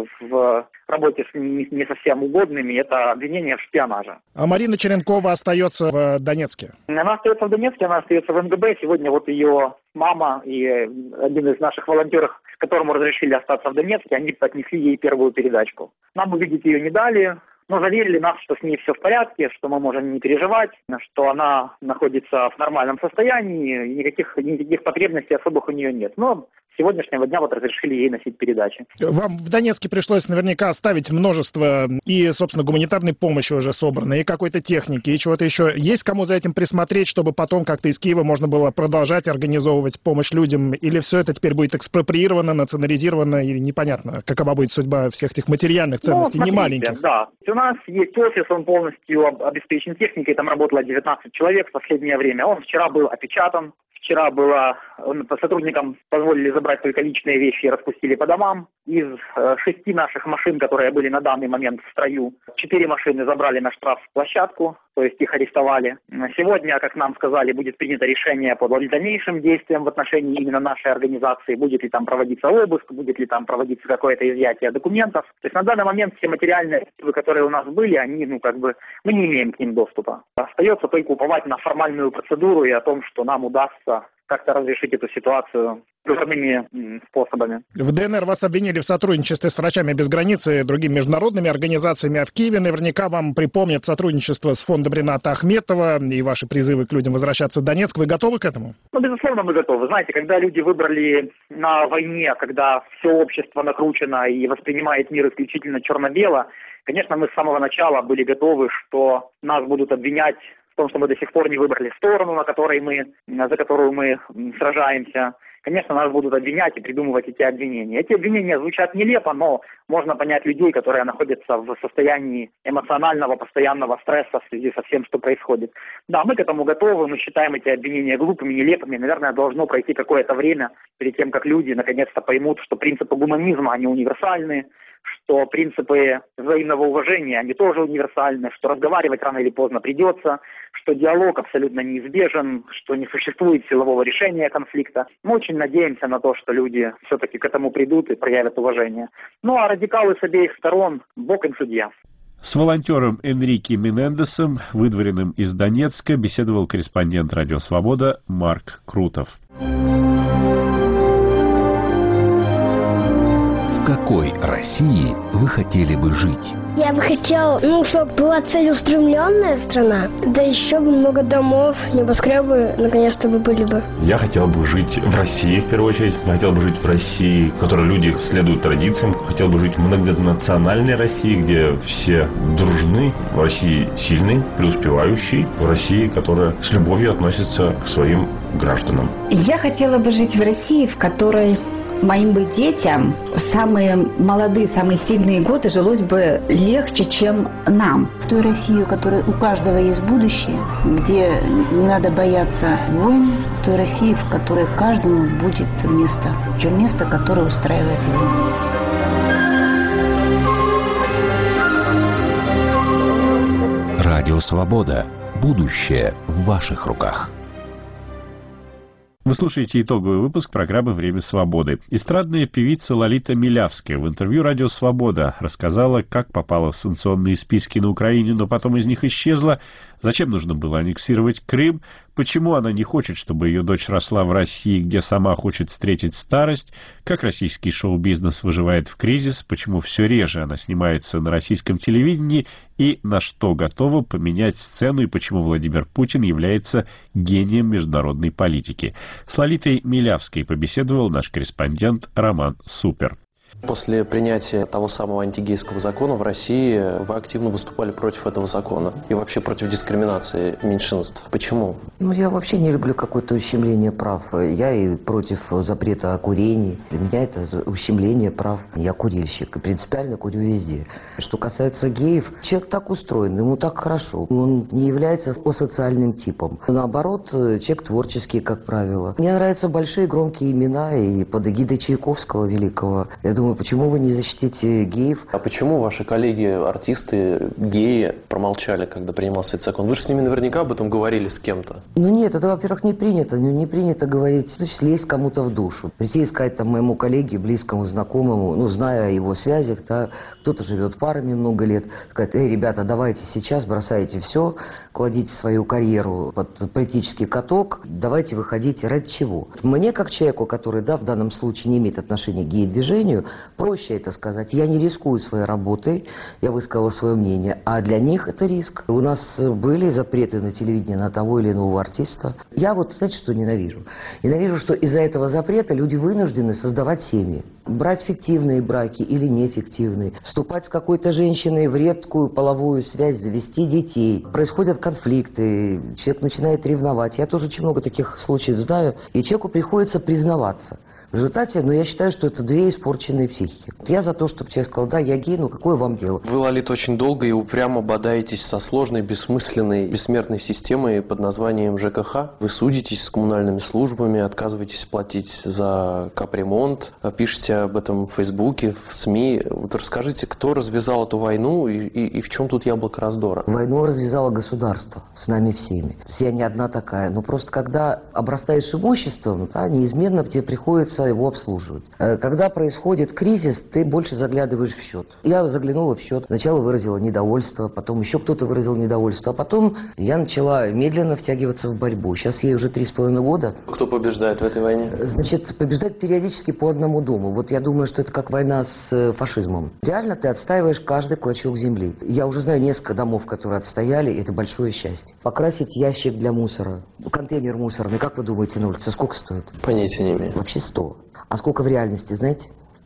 в работе с не совсем угодными, это обвинение в шпионаже. А Марина Черенкова остается в Донецке? Она остается в Донецке, она остается в МГБ. Сегодня вот ее мама и один из наших волонтеров, которому разрешили остаться в Донецке, они отнесли ей первую передачку. Нам увидеть ее не дали, но заверили нас, что с ней все в порядке, что мы можем не переживать, что она находится в нормальном состоянии, и никаких потребностей особых у нее нет. Но с сегодняшнего дня вот разрешили ей носить передачи. Вам в Донецке пришлось наверняка оставить множество и, собственно, гуманитарной помощи уже собранной, и какой-то техники, и чего-то еще. Есть кому за этим присмотреть, чтобы потом как-то из Киева можно было продолжать организовывать помощь людям? Или все это теперь будет экспроприировано, национализировано, и непонятно, какова будет судьба всех этих материальных ценностей, не маленьких? Да, у нас есть офис, он полностью обеспечен техникой, там работало 19 человек в последнее время. Он вчера был опечатан. Вчера сотрудникам позволили забрать только личные вещи и распустили по домам. Из 6 наших машин, которые были на данный момент в строю, 4 машины забрали на штрафплощадку, то есть их арестовали. Сегодня, как нам сказали, будет принято решение по дальнейшим действиям в отношении именно нашей организации. Будет ли там проводиться обыск, будет ли там проводиться какое-то изъятие документов. То есть на данный момент все материальные активы, которые у нас были, они, мы не имеем к ним доступа. Остается только уповать на формальную процедуру и о том, что нам удастся как-то разрешить эту ситуацию любыми способами. В ДНР вас обвинили в сотрудничестве с «Врачами без границ» и другими международными организациями, а в Киеве наверняка вам припомнят сотрудничество с фондом Рената Ахметова и ваши призывы к людям возвращаться в Донецк. Вы готовы к этому? Безусловно, мы готовы. Знаете, когда люди выбрали на войне, когда все общество накручено и воспринимает мир исключительно черно-бело, конечно, мы с самого начала были готовы, что нас будут обвинять в том, что мы до сих пор не выбрали сторону, за которую мы сражаемся. конечно, нас будут обвинять и придумывать эти обвинения. Эти обвинения звучат нелепо, но можно понять людей, которые находятся в состоянии эмоционального, постоянного стресса в связи со всем, что происходит. Да, мы к этому готовы, мы считаем эти обвинения глупыми, нелепыми. Наверное, должно пройти какое-то время перед тем, как люди наконец-то поймут, что принципы гуманизма, они универсальны, что принципы взаимного уважения, они тоже универсальны, что разговаривать рано или поздно придется, что диалог абсолютно неизбежен, что не существует силового решения конфликта. Мы очень надеемся на то, что люди все-таки к этому придут и проявят уважение. Ну а радикалы с обеих сторон, Бог им судья. С волонтером Энрике Менендесом, выдворенным из Донецка, беседовал корреспондент «Радио Свобода» Марк Крутов. В какой России вы хотели бы жить? Я бы хотел, чтобы была целеустремленная страна, да еще бы много домов, небоскребы наконец-то бы были бы. Я хотел бы жить в России, в первую очередь. Я хотел бы жить в России, в которой люди следуют традициям. Хотел бы жить в многонациональной России, где все дружны. В России сильной, преуспевающей. В России, которая с любовью относится к своим гражданам. Я хотела бы жить в России, в которой моим бы детям в самые молодые, самые сильные годы жилось бы легче, чем нам. В той России, у которой у каждого есть будущее, где не надо бояться войн, в той России, в которой каждому будет место, причем место, которое устраивает его. Радио Свобода. Будущее в ваших руках. Вы слушаете итоговый выпуск программы «Время свободы». Эстрадная певица Лолита Милявская в интервью «Радио Свобода» рассказала, как попала в санкционные списки на Украине, но потом из них исчезла, зачем нужно было аннексировать Крым, почему она не хочет, чтобы ее дочь росла в России, где сама хочет встретить старость, как российский шоу-бизнес выживает в кризис, почему все реже она снимается на российском телевидении и на что готова поменять сцену и почему Владимир Путин является гением международной политики. С Лолитой Милявской побеседовал наш корреспондент Роман Супер. После принятия того самого антигейского закона в России вы активно выступали против этого закона и вообще против дискриминации меньшинств. Почему? Я вообще не люблю какое-то ущемление прав. Я и против запрета о курении. Для меня это ущемление прав. Я курильщик и принципиально курю везде. Что касается геев, человек так устроен, ему так хорошо. Он не является асоциальным типом. Наоборот, человек творческий, как правило. Мне нравятся большие громкие имена и под эгидой Чайковского великого. Я думаю, почему вы не защитите геев? А почему ваши коллеги, артисты, геи промолчали, когда принимался этот закон? Вы же с ними наверняка об этом говорили с кем-то. Нет, это, во-первых, не принято. Не принято говорить, лезть кому-то в душу. Прийти искать моему коллеге, близкому, знакомому, зная о его связях, кто-то живет парами много лет, сказать: ребята, давайте сейчас бросайте все, кладите свою карьеру под политический каток, давайте выходить ради чего. Мне, как человеку, который, в данном случае не имеет отношения к гей-движению, проще это сказать. Я не рискую своей работой, я высказала свое мнение, а для них это риск. У нас были запреты на телевидении на того или иного артиста. Я знаете, что ненавижу? Ненавижу, что из-за этого запрета люди вынуждены создавать семьи. Брать фиктивные браки или нефиктивные, вступать с какой-то женщиной в редкую половую связь, завести детей. Происходят конфликты, человек начинает ревновать. Я тоже очень много таких случаев знаю, и человеку приходится признаваться. В результате, я считаю, что это две испорченные психики. Я за то, чтобы человек сказал: да, я гей, какое вам дело? Вы, Лолита, очень долго и упрямо бодаетесь со сложной, бессмысленной, бессмертной системой под названием ЖКХ. Вы судитесь с коммунальными службами, отказываетесь платить за капремонт, пишете об этом в Фейсбуке, в СМИ. Расскажите, кто развязал эту войну и в чем тут яблоко раздора? Войну развязало государство с нами всеми. Я не одна такая. Но просто когда обрастаешь имуществом, неизменно тебе приходится его обслуживать. Когда происходит кризис, ты больше заглядываешь в счет. Я заглянула в счет. Сначала выразила недовольство, потом еще кто-то выразил недовольство, а потом я начала медленно втягиваться в борьбу. Сейчас ей уже 3,5 года. Кто побеждает в этой войне? Побеждает периодически по одному дому. Я думаю, что это как война с фашизмом. Реально ты отстаиваешь каждый клочок земли. Я уже знаю несколько домов, которые отстояли, и это большое счастье. Покрасить ящик для мусора, контейнер мусорный, как вы думаете, на улице сколько стоит? Понятия не имею. Вообще 100. А сколько в реальности, знаете?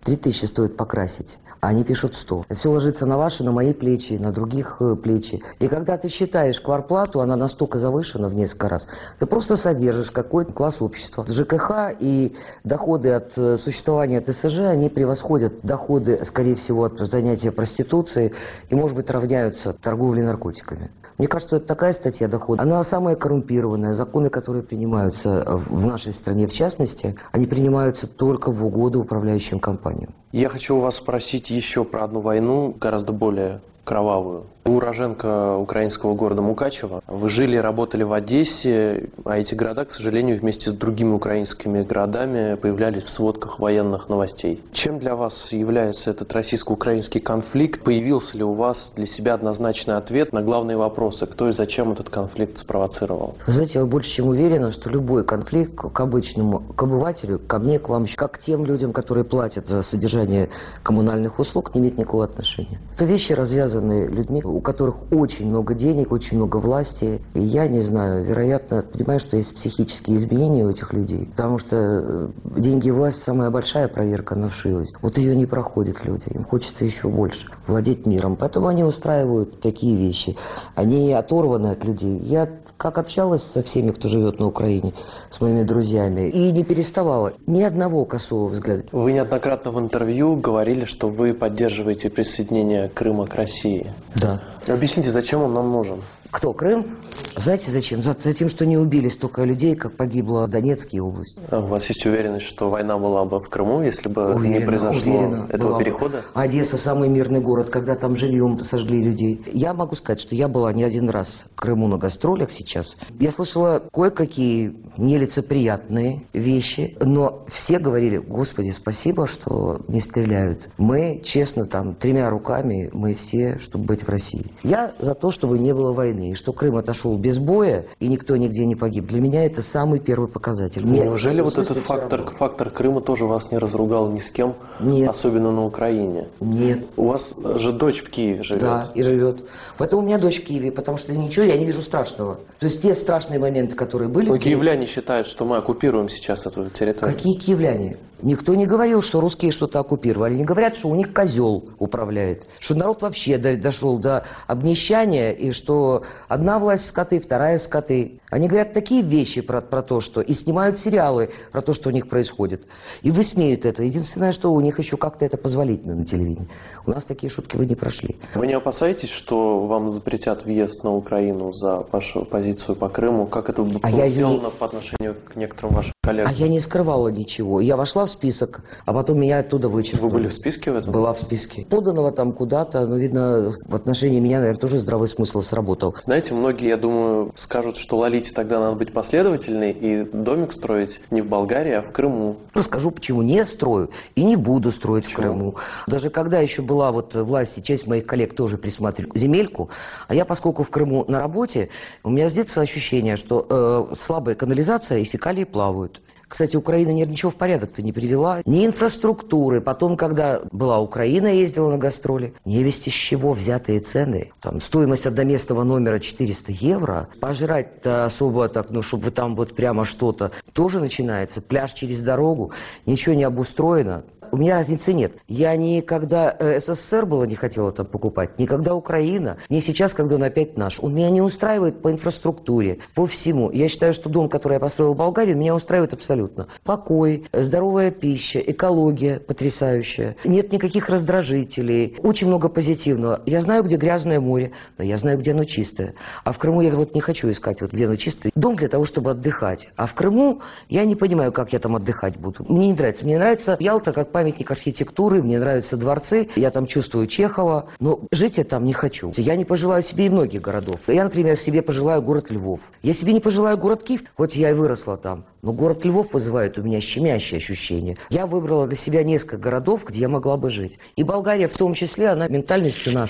3000 стоит покрасить, а они пишут 100. Это все ложится на ваши, на мои плечи, на других плечи. И когда ты считаешь квартплату, она настолько завышена в несколько раз, ты просто содержишь какой-то класс общества. ЖКХ и доходы от существования ТСЖ, они превосходят доходы, скорее всего, от занятия проституцией и, может быть, равняются торговле наркотиками. Мне кажется, это такая статья дохода. Она самая коррумпированная. Законы, которые принимаются в нашей стране, в частности, они принимаются только в угоду управляющим компаниям. Я хочу у вас спросить еще про одну войну, гораздо более кровавую. Вы уроженка украинского города Мукачево. Вы жили и работали в Одессе, а эти города, к сожалению, вместе с другими украинскими городами появлялись в сводках военных новостей. Чем для вас является этот российско-украинский конфликт? Появился ли у вас для себя однозначный ответ на главные вопросы? Кто и зачем этот конфликт спровоцировал? Вы знаете, я больше чем уверена, что любой конфликт к обычному, к обывателю, ко мне, к вам, как к тем людям, которые платят за содержание коммунальных услуг, не имеет никакого отношения. Это вещи, развязанные людьми, у которых очень много денег, очень много власти. И я не знаю, вероятно, понимаю, что есть психические изменения у этих людей. Потому что деньги и власть самая большая проверка на вшивость. Вот ее не проходят люди. Им хочется еще больше владеть миром. Поэтому они устраивают такие вещи. Они оторваны от людей. Я как общалась со всеми, кто живет на Украине, с моими друзьями, и не переставала ни одного косого взгляда. Вы неоднократно в интервью говорили, что вы поддерживаете присоединение Крыма к России. Да. Объясните, зачем он нам нужен? Кто? Крым? Знаете зачем? Затем, что не убили столько людей, как погибло в Донецкой области. А у вас есть уверенность, что война была бы в Крыму, если бы не произошло этого перехода? Одесса самый мирный город, когда там живьем сожгли людей. Я могу сказать, что я была не один раз в Крыму на гастролях сейчас. Я слышала кое-какие нелицеприятные вещи, но все говорили: Господи, спасибо, что не стреляют. Мы, честно, там, 3 руками, мы все, чтобы быть в России. Я за то, чтобы не было войны. И что Крым отошел без боя, и никто нигде не погиб. Для меня это самый первый показатель. Неужели вот этот фактор Крыма тоже вас не разругал ни с кем? Нет. Особенно на Украине? Нет. У вас же дочь в Киеве живет. Да, и живет. Поэтому у меня дочь в Киеве, потому что ничего я не вижу страшного. То есть те страшные моменты, которые были... Но киевляне считают, что мы оккупируем сейчас эту территорию. Какие киевляне? Никто не говорил, что русские что-то оккупировали. Они говорят, что у них козел управляет. Что народ вообще дошел до обнищания, и что одна власть скоты, вторая скоты. Они говорят такие вещи про то, что... И снимают сериалы про то, что у них происходит. И высмеют это. Единственное, что у них еще как-то это позволительно на телевидении. У нас такие шутки вы не прошли. Вы не опасаетесь, что вам запретят въезд на Украину за вашу позицию по Крыму? Как это было сделано по отношению к некоторым вашим коллегам? А я не скрывала ничего. Я вошла в список, а потом меня оттуда вычеркнули. Вы были в списке в этом? Была в списке. Поданного там куда-то, но, видно, в отношении меня, наверное, тоже здравый смысл сработал. Знаете, многие, я думаю, скажут, что Лолите тогда надо быть последовательной и домик строить не в Болгарии, а в Крыму. Расскажу, почему не строю и не буду строить в Крыму. Даже когда еще была вот власть, и часть моих коллег тоже присматривали земельку, а я, поскольку в Крыму на работе, у меня с детства ощущение, что слабая канализация и фекалии плавают. Кстати, Украина ничего в порядок-то не привела. Ни инфраструктуры. Потом, когда была Украина, ездила на гастроли. Не вести с чего взятые цены. Там стоимость одноместного номера 400 евро. Пожрать-то особо так, ну, чтобы там вот прямо что-то. Тоже начинается. Пляж через дорогу. Ничего не обустроено. У меня разницы нет. Я никогда СССР было не хотела там покупать, никогда Украина, не сейчас, когда он опять наш. Он меня не устраивает по инфраструктуре, по всему. Я считаю, что дом, который я построил в Болгарии, меня устраивает абсолютно. Покой, здоровая пища, экология потрясающая. Нет никаких раздражителей, очень много позитивного. Я знаю, где грязное море, но я знаю, где оно чистое. А в Крыму я вот не хочу искать, вот где оно чистое. Дом для того, чтобы отдыхать. А в Крыму я не понимаю, как я там отдыхать буду. Мне не нравится. Мне нравится Ялта как памятник архитектуры, мне нравятся дворцы, я там чувствую Чехова, но жить я там не хочу. Я не пожелаю себе и многих городов. Я, например, себе пожелаю город Львов. Я себе не пожелаю город Киев, хоть я и выросла там, но город Львов вызывает у меня щемящее ощущение. Я выбрала для себя несколько городов, где я могла бы жить. И Болгария в том числе, она ментальностью наша.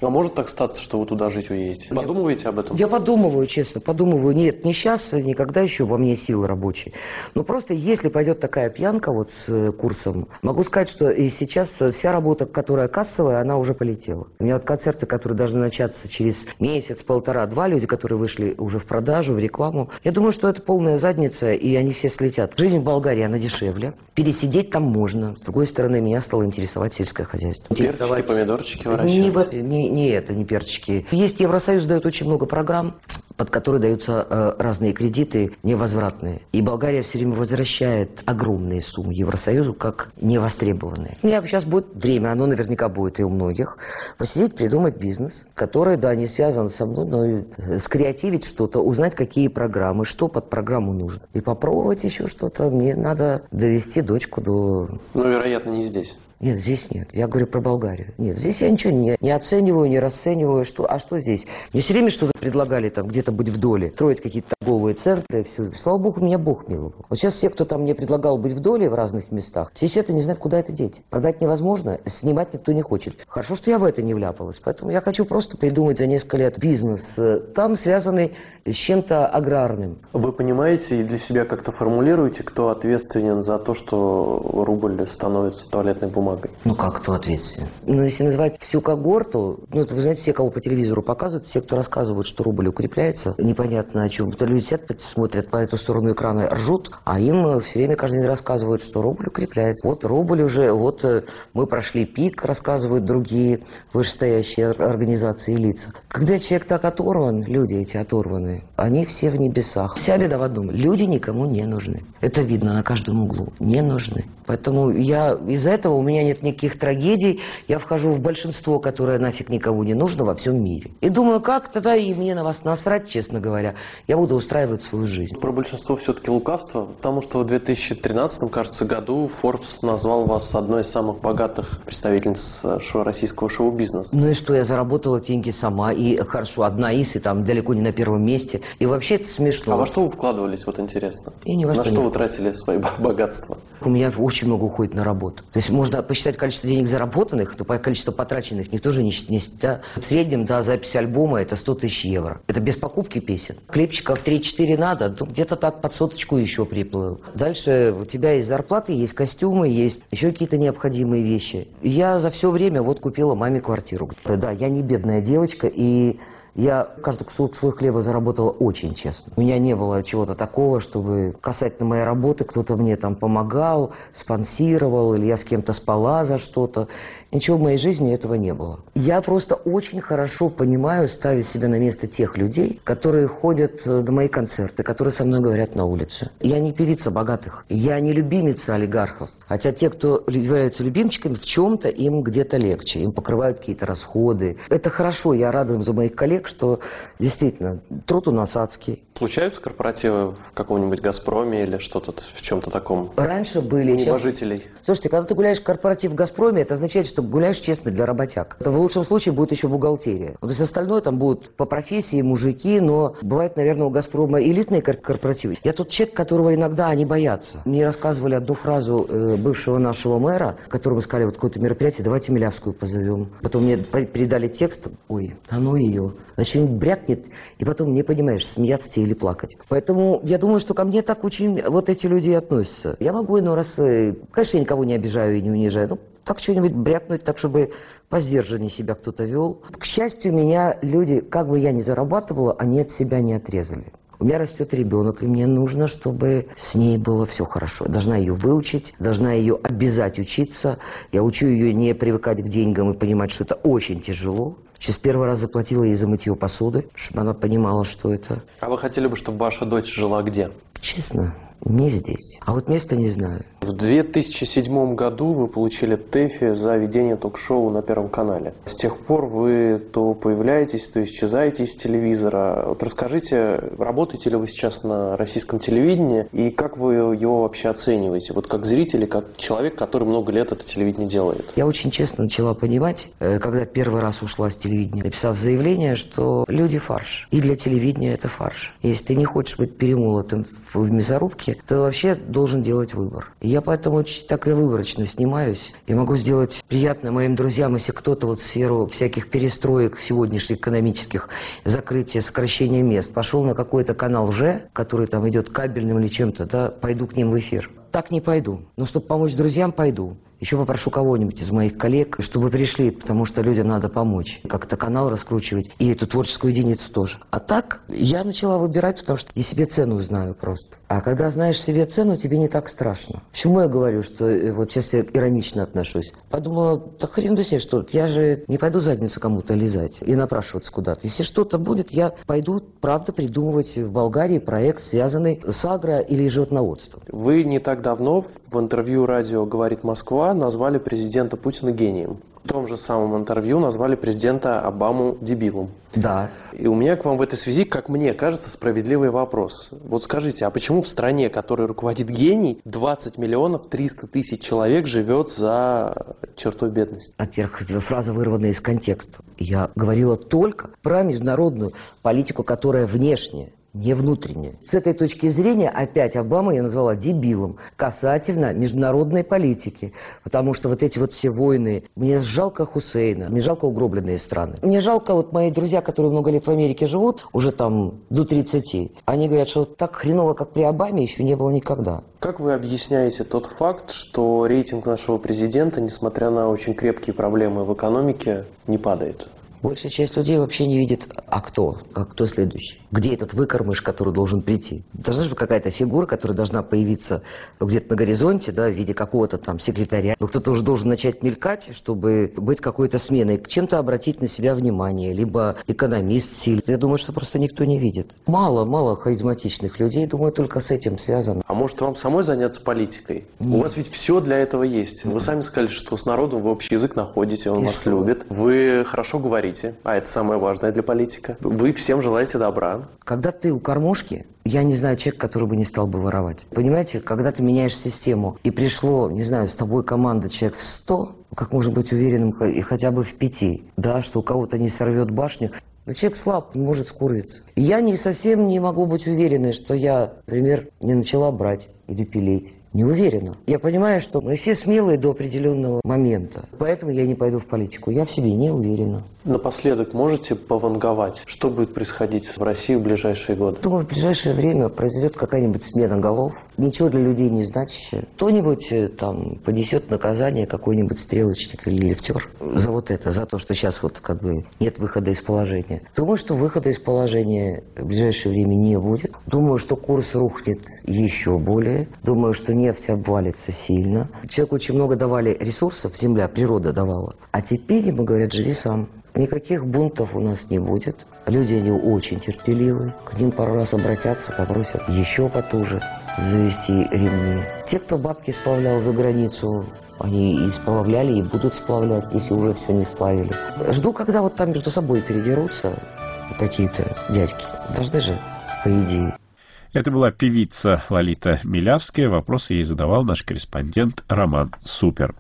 А может так статься, что вы туда жить уедете? Подумываете об этом? Я подумываю, честно, подумываю. Нет, не сейчас, никогда еще во мне силы рабочие. Но просто если пойдет такая пьянка вот с курсом, могу сказать, что и сейчас вся работа, которая кассовая, она уже полетела. У меня вот концерты, которые должны начаться через месяц, полтора-два, люди, которые вышли уже в продажу, в рекламу. Я думаю, что это полная задница, и они все слетят. Жизнь в Болгарии, она дешевле. Пересидеть там можно. С другой стороны, меня стало интересовать сельское хозяйство. Перчики, помидорчики выращивать? Не перчики. Есть Евросоюз, дает очень много программ, под которые даются разные кредиты невозвратные. И Болгария все время возвращает огромные суммы Евросоюзу как невостребованные. У меня сейчас будет время, оно наверняка будет и у многих, посидеть, придумать бизнес, который, да, не связан со мной, но скреативить что-то, узнать, какие программы, что под программу нужно. И попробовать еще что-то. Мне надо довести дочку до... Ну, вероятно, не здесь. Нет, здесь нет. Я говорю про Болгарию. Нет, здесь я ничего не оцениваю, не расцениваю. А что здесь? Мне все время что-то предлагали там где-то быть в доле, строить какие-то торговые центры и все. Слава богу, меня Бог миловал. Вот сейчас все, кто там мне предлагал быть в доле в разных местах, все это не знают, куда это деть. Продать невозможно, снимать никто не хочет. Хорошо, что я в это не вляпалась. Поэтому я хочу просто придумать за несколько лет бизнес, там связанный с чем-то аграрным. Вы понимаете и для себя как-то формулируете, кто ответственен за то, что рубль становится туалетной бумагой? Ну как, кто ответственен? Ну, если называть всю когорту, вы знаете, все, кого по телевизору показывают, все, кто рассказывают, что рубль укрепляется, непонятно о чем. То люди сидят, смотрят по эту сторону экрана, ржут, а им все время каждый день рассказывают, что рубль укрепляется. Вот рубль уже, вот мы прошли пик, рассказывают другие вышестоящие организации и лица. Когда человек так оторван, люди эти оторванные, они все в небесах. Вся беда в одном. Люди никому не нужны. Это видно на каждом углу. Не нужны. Поэтому из-за этого у меня нет никаких трагедий. Я вхожу в большинство, которое нафиг никому не нужно во всем мире. И думаю, как тогда и мне на вас насрать, честно говоря. Я буду устраивать свою жизнь. Про большинство все-таки лукавство, потому что в 2013, кажется, году Forbes назвал вас одной из самых богатых представительниц российского шоу-бизнеса. Ну и что, я заработала деньги сама, и хорошо, одна из, и там далеко не на первом месте. И вообще это смешно. А во что вы вкладывались, вот интересно? И ни во на что что вы тратили свои богатства? У меня очень много уходит на работу. То есть можно посчитать количество денег заработанных, но количество потраченных никто же не считает. Да? В среднем, да, запись альбома это 100 тысяч евро. Это без покупки песен. Клипчиков 3-4 надо, ну, где-то так под соточку еще приплыл. Дальше у тебя есть зарплаты, есть костюмы, есть еще какие-то необходимые вещи. Я за все время вот купила маме квартиру. Да, я не бедная девочка, и я каждый кусок свой хлеба заработала очень честно. У меня не было чего-то такого, чтобы касательно моей работы кто-то мне там помогал, спонсировал, или я с кем-то спала за что-то. Ничего в моей жизни этого не было. Я просто очень хорошо понимаю, ставя себя на место тех людей, которые ходят на мои концерты, которые со мной говорят на улице. Я не певица богатых, я не любимица олигархов. Хотя те, кто являются любимчиками, в чем-то им где-то легче, им покрывают какие-то расходы. Это хорошо, я рада за моих коллег, что действительно труд у нас адский. Случаются корпоративы в каком-нибудь «Газпроме» или что-то в чем-то таком? Раньше были. Небожителей. Сейчас... Слушайте, когда ты гуляешь в корпоратив в «Газпроме», это означает, что гуляешь честно для работяг. Это в лучшем случае будет еще бухгалтерия. То есть остальное там будут по профессии мужики, но бывает, наверное, у «Газпрома» элитные корпоративы. Я тот человек, которого иногда они боятся. Мне рассказывали одну фразу бывшего нашего мэра, которому сказали, вот какое-то мероприятие, давайте Милявскую позовем. Потом мне передали текст, ой, а ну ее. Значит, что-нибудь брякнет, и потом не понимаешь, смеяться тебе или плакать. Поэтому я думаю, что ко мне так очень вот эти люди и относятся. Я могу иной раз, конечно, я никого не обижаю и не унижаю, но так что-нибудь брякнуть, так, чтобы по-сдержаннее себя кто-то вел. К счастью, меня люди, как бы я ни зарабатывала, они от себя не отрезали. У меня растет ребенок, и мне нужно, чтобы с ней было все хорошо. Должна ее выучить, должна ее обязать учиться. Я учу ее не привыкать к деньгам и понимать, что это очень тяжело. Сейчас первый раз заплатила ей за мытье посуды, чтобы она понимала, что это. А вы хотели бы, чтобы ваша дочь жила где? Честно, не здесь. А вот место не знаю. В 2007 году вы получили ТЭФИ за ведение ток-шоу на Первом канале. С тех пор вы то появляетесь, то исчезаете из телевизора. Вот расскажите, работаете ли вы сейчас на российском телевидении и как вы его вообще оцениваете? Вот как зритель, как человек, который много лет это телевидение делает. Я очень честно начала понимать, когда первый раз ушла с телевидения, написав заявление, что люди фарш. И для телевидения это фарш. Если ты не хочешь быть перемолотым в мясорубке, работе, ты вообще должен делать выбор. И я поэтому очень так и выборочно снимаюсь. Я могу сделать приятно моим друзьям, если кто-то вот в сферу всяких перестроек сегодняшних экономических, закрытия, сокращения мест, пошел на какой-то канал который там идет кабельным или чем-то, да, пойду к ним в эфир. Так не пойду. Но чтобы помочь друзьям, пойду. Еще попрошу кого-нибудь из моих коллег, чтобы пришли, потому что людям надо помочь. Как-то канал раскручивать и эту творческую единицу тоже. А так я начала выбирать, потому что я себе цену знаю просто. А когда знаешь себе цену, тебе не так страшно. Почему я говорю, что вот сейчас я иронично отношусь? Подумала, да хрен бы себе, что я же не пойду задницу кому-то лизать и напрашиваться куда-то. Если что-то будет, я пойду, правда, придумывать в Болгарии проект, связанный с агро- или животноводством. Вы не так давно в интервью радио «Говорит Москва» назвали президента Путина гением. В том же самом интервью назвали президента Обаму дебилом. Да. И у меня к вам в этой связи, как мне кажется, справедливый вопрос. Вот скажите, а почему в стране, которой руководит гений, 20 миллионов 300 тысяч человек живет за чертой бедности? Во-первых, фраза вырвана из контекста. Я говорила только про международную политику, которая внешняя, не внутренняя. С этой точки зрения опять Обама я назвала дебилом касательно международной политики. Потому что вот эти вот все войны, мне жалко Хусейна, мне жалко угробленные страны. Мне жалко вот мои друзья, которые много лет в Америке живут, уже там до 30. Они говорят, что так хреново, как при Обаме, еще не было никогда. Как вы объясняете тот факт, что рейтинг нашего президента, несмотря на очень крепкие проблемы в экономике, не падает? Большая часть людей вообще не видит, а кто следующий. Где этот выкормыш, который должен прийти. Должна же быть какая-то фигура, которая должна появиться где-то на горизонте, да, в виде какого-то там секретаря. Но кто-то уже должен начать мелькать, чтобы быть какой-то сменой, чем-то обратить на себя внимание, либо экономист сильный. Я думаю, что просто никто не видит. Мало харизматичных людей, думаю, только с этим связано. А может вам самой заняться политикой? Нет. У вас ведь все для этого есть. Вы сами сказали, что с народом вы общий язык находите, он вас любит. Вы хорошо говорите. А это самое важное для политика. Вы всем желаете добра. Когда ты у кормушки, я не знаю человека, который бы не стал бы воровать. Понимаете, когда ты меняешь систему, и пришло, не знаю, с тобой команда человек 100, как можно быть уверенным и хотя бы в 5, да, что у кого-то не сорвет башню. Но человек слаб, не может скурвиться. И я совсем не могу быть уверенной, что я, например, не начала брать или пилить. Не уверена. Я понимаю, что мы все смелые до определенного момента. Поэтому я не пойду в политику. Я в себе не уверена. Напоследок можете пованговать, что будет происходить в России в ближайшие годы? Думаю, в ближайшее время произойдет какая-нибудь смена голов. Ничего для людей не значащее. Кто-нибудь там понесет наказание, какой-нибудь стрелочник или лифтер. За вот это, за то, что сейчас вот как бы нет выхода из положения. Думаю, что выхода из положения в ближайшее время не будет. Думаю, что курс рухнет еще более. Думаю, что нефть обвалится сильно. Человеку очень много давали ресурсов, земля, природа давала. А теперь ему говорят, живи сам. Никаких бунтов у нас не будет. Люди, они очень терпеливы. К ним пару раз обратятся, попросят еще потуже завести ремни. Те, кто бабки сплавлял за границу, они и сплавляли, и будут сплавлять, если уже все не сплавили. Жду, когда вот там между собой передерутся какие-то дядьки. Должны же, по идее. Это была певица Лолита Милявская. Вопросы ей задавал наш корреспондент Роман Супер.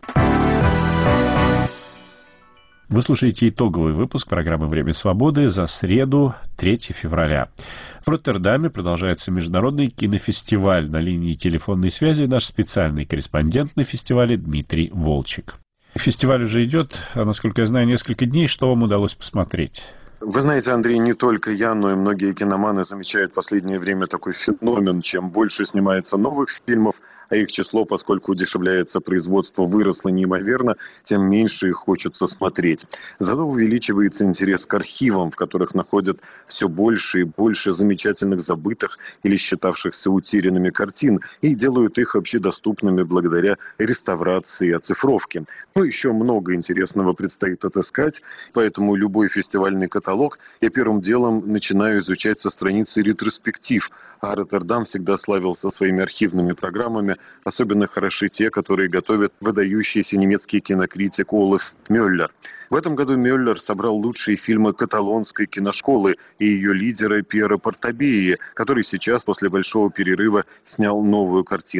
Вы слушаете итоговый выпуск программы «Время свободы» за среду, 3 февраля. В Роттердаме продолжается международный кинофестиваль. На линии телефонной связи наш специальный корреспондент на фестивале Дмитрий Волчек. Фестиваль уже идет, насколько я знаю, несколько дней. Что вам удалось посмотреть? Вы знаете, Андрей, не только я, но и многие киноманы замечают в последнее время такой феномен. Чем больше снимается новых фильмов, а их число, поскольку удешевляется производство, выросло неимоверно, тем меньше их хочется смотреть. Зато увеличивается интерес к архивам, в которых находят все больше и больше замечательных забытых или считавшихся утерянными картин и делают их общедоступными благодаря реставрации и оцифровке. Но еще много интересного предстоит отыскать, поэтому любой фестивальный каталог я первым делом начинаю изучать со страницы ретроспектив, а Роттердам всегда славился своими архивными программами. Особенно хороши те, которые готовят выдающийся немецкий кинокритик Олаф Мюллер. В этом году Мюллер собрал лучшие фильмы каталонской киношколы и ее лидера Пьера Портабеи, который сейчас, после большого перерыва, снял новую картину.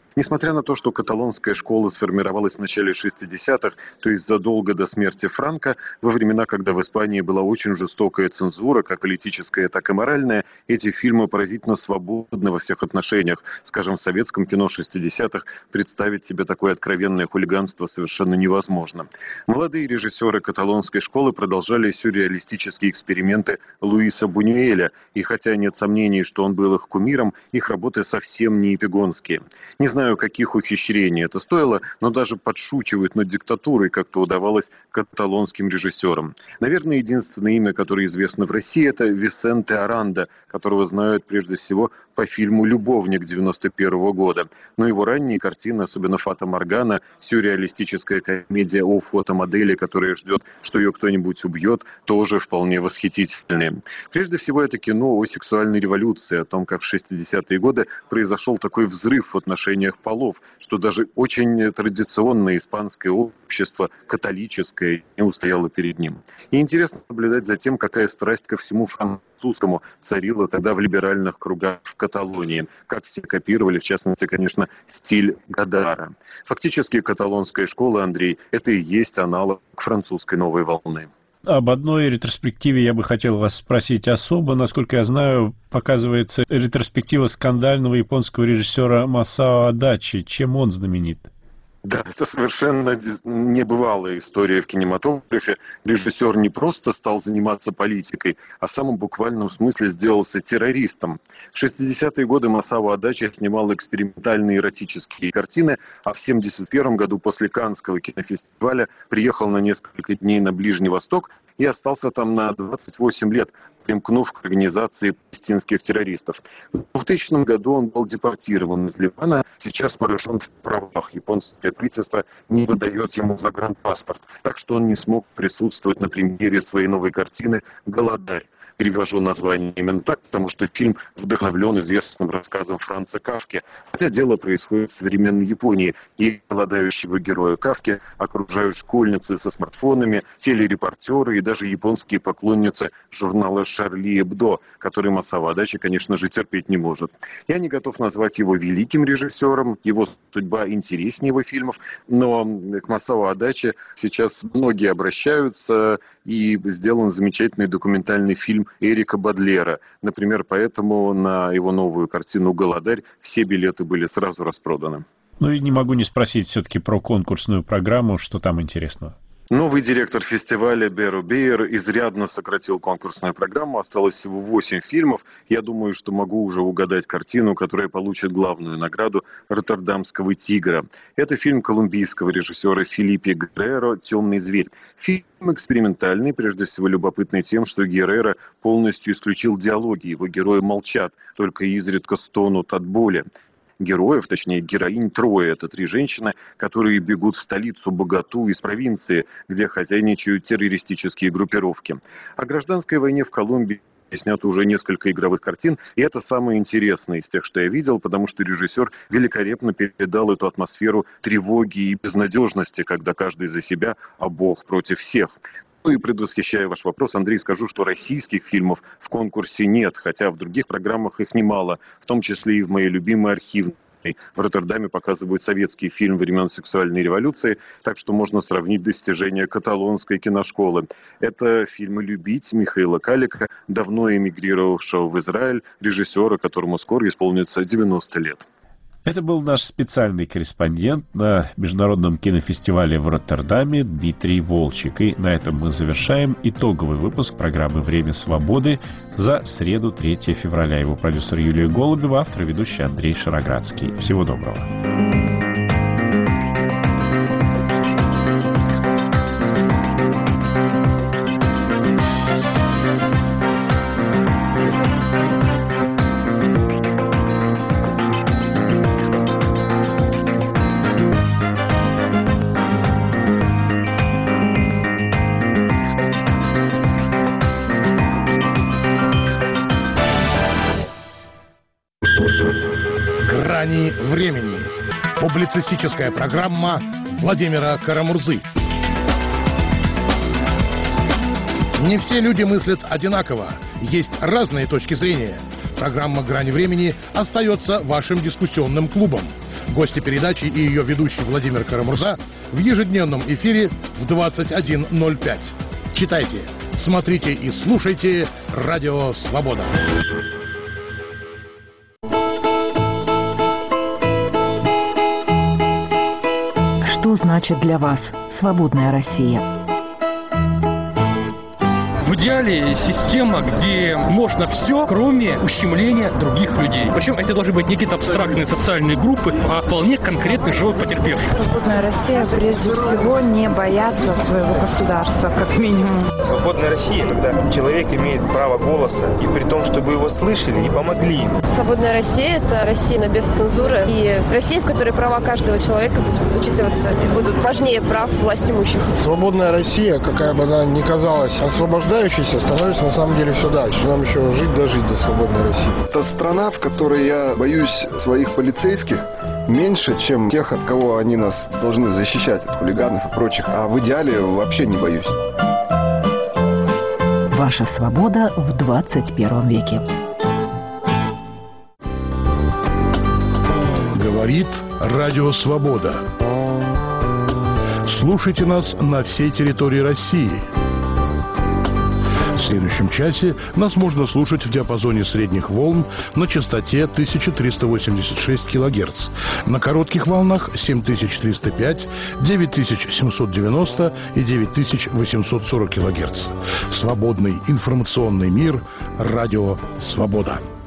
Несмотря на то, что каталонская школа сформировалась в начале 60-х, то есть задолго до смерти Франко, во времена, когда в Испании была очень жестокая цензура, как политическая, так и моральная, эти фильмы поразительно свободны во всех отношениях. Скажем, в советском кино 60-х представить себе такое откровенное хулиганство совершенно невозможно. Молодые режиссеры каталонской школы продолжали сюрреалистические эксперименты Луиса Бунюэля, и хотя нет сомнений, что он был их кумиром, их работы совсем не эпигонские. Не знаю, каких ухищрений это стоило, но даже подшучивают над диктатурой, как-то удавалось каталонским режиссерам. Наверное, единственное имя, которое известно в России, это Висенте Аранда, которого знают прежде всего по фильму «Любовник» 1991 года. Но его ранние картины, особенно «Фата Моргана», сюрреалистическая комедия о фотомодели, которая ждет, что ее кто-нибудь убьет, тоже вполне восхитительные. Прежде всего, это кино о сексуальной революции, о том, как в 60-е годы произошел такой взрыв в отношениях полов, что даже очень традиционное испанское общество, католическое, не устояло перед ним. И интересно наблюдать за тем, какая страсть ко всему французскому царила тогда в либеральных кругах в Каталонии, как все копировали, в частности, конечно, стиль Годара. Фактически каталонская школа, Андрей, это и есть аналог французской новой волны. Об одной ретроспективе я бы хотел вас спросить особо. Насколько я знаю, показывается ретроспектива скандального японского режиссера Масао Адачи. Чем он знаменит? Да, это совершенно небывалая история в кинематографе. Режиссер не просто стал заниматься политикой, а в самом буквальном смысле сделался террористом. В 60-е годы Масао Адачи снимал экспериментальные эротические картины, а в 1971 году после Каннского кинофестиваля приехал на несколько дней на Ближний Восток и остался там на 28 лет, примкнув к организации палестинских террористов. В 2000 году он был депортирован из Ливана, сейчас поражен в правах. Японское правительство не выдает ему загранпаспорт, так что он не смог присутствовать на премьере своей новой картины «Голодарь». Перевожу название именно так, потому что фильм вдохновлен известным рассказом Франца Кафки. Хотя дело происходит в современной Японии, и голодающего героя Кафки окружают школьницы со смартфонами, телерепортеры и даже японские поклонницы журнала «Шарли Эбдо», который Масао Адачи, конечно же, терпеть не может. Я не готов назвать его великим режиссером, его судьба интереснее его фильмов, но к Масао Адачи сейчас многие обращаются, и сделан замечательный документальный фильм Эрика Бодлера. Например, поэтому на его новую картину «Голодарь» все билеты были сразу распроданы. Ну и не могу не спросить все-таки про конкурсную программу, что там интересного. Новый директор фестиваля Беру Бейер изрядно сократил конкурсную программу. Осталось всего 8 фильмов. Я думаю, что могу уже угадать картину, которая получит главную награду «Роттердамского тигра». Это фильм колумбийского режиссера Филиппе Герреро «Темный зверь». Фильм экспериментальный, прежде всего любопытный тем, что Герреро полностью исключил диалоги. Его герои молчат, только изредка стонут от боли. Героев, точнее героинь, трое. Это 3 женщины, которые бегут в столицу Боготу из провинции, где хозяйничают террористические группировки. О гражданской войне в Колумбии снято уже несколько игровых картин, и это самое интересное из тех, что я видел, потому что режиссер великолепно передал эту атмосферу тревоги и безнадежности, когда каждый за себя, а Бог против всех. Ну и предвосхищая ваш вопрос, Андрей, скажу, что российских фильмов в конкурсе нет, хотя в других программах их немало, в том числе и в моей любимой архивной. В Роттердаме показывают советский фильм времен сексуальной революции, так что можно сравнить достижения каталонской киношколы. Это фильмы «Любить» Михаила Калика, давно эмигрировавшего в Израиль, режиссера, которому скоро исполнится 90 лет. Это был наш специальный корреспондент на Международном кинофестивале в Роттердаме Дмитрий Волчек. И на этом мы завершаем итоговый выпуск программы «Время свободы» за среду, 3 февраля. Его продюсер Юлия Голубева, автор и ведущий Андрей Шароградский. Всего доброго. «Грани времени». Публицистическая программа Владимира Карамурзы. Не все люди мыслят одинаково. Есть разные точки зрения. Программа «Грани времени» остается вашим дискуссионным клубом. Гости передачи и ее ведущий Владимир Карамурза в ежедневном эфире в 21:05. Читайте, смотрите и слушайте «Радио Свобода». Что значит для вас свободная Россия? В идеале система, где можно все, кроме ущемления других людей. Причем это должны быть не какие-то абстрактные социальные группы, а вполне конкретный живой потерпевший. Свободная Россия прежде всего не бояться своего государства, как минимум. Свободная Россия, когда человек имеет право голоса, и при том, чтобы его слышали и помогли ему. Свободная Россия – это Россия без цензуры и Россия, в которой права каждого человека будут учитываться и будут важнее прав власть имущих. Свободная Россия, какая бы она ни казалась освобождающейся, становится на самом деле все дальше. Нам еще жить до свободной России. Это страна, в которой я боюсь своих полицейских меньше, чем тех, от кого они нас должны защищать, от хулиганов и прочих. А в идеале вообще не боюсь. Ваша свобода в 21 веке. Говорит Радио Свобода. Слушайте нас на всей территории России. В следующем часе нас можно слушать в диапазоне средних волн на частоте 1386 кГц, на коротких волнах 7305, 9790 и 9840 кГц. Свободный информационный мир. Радио Свобода.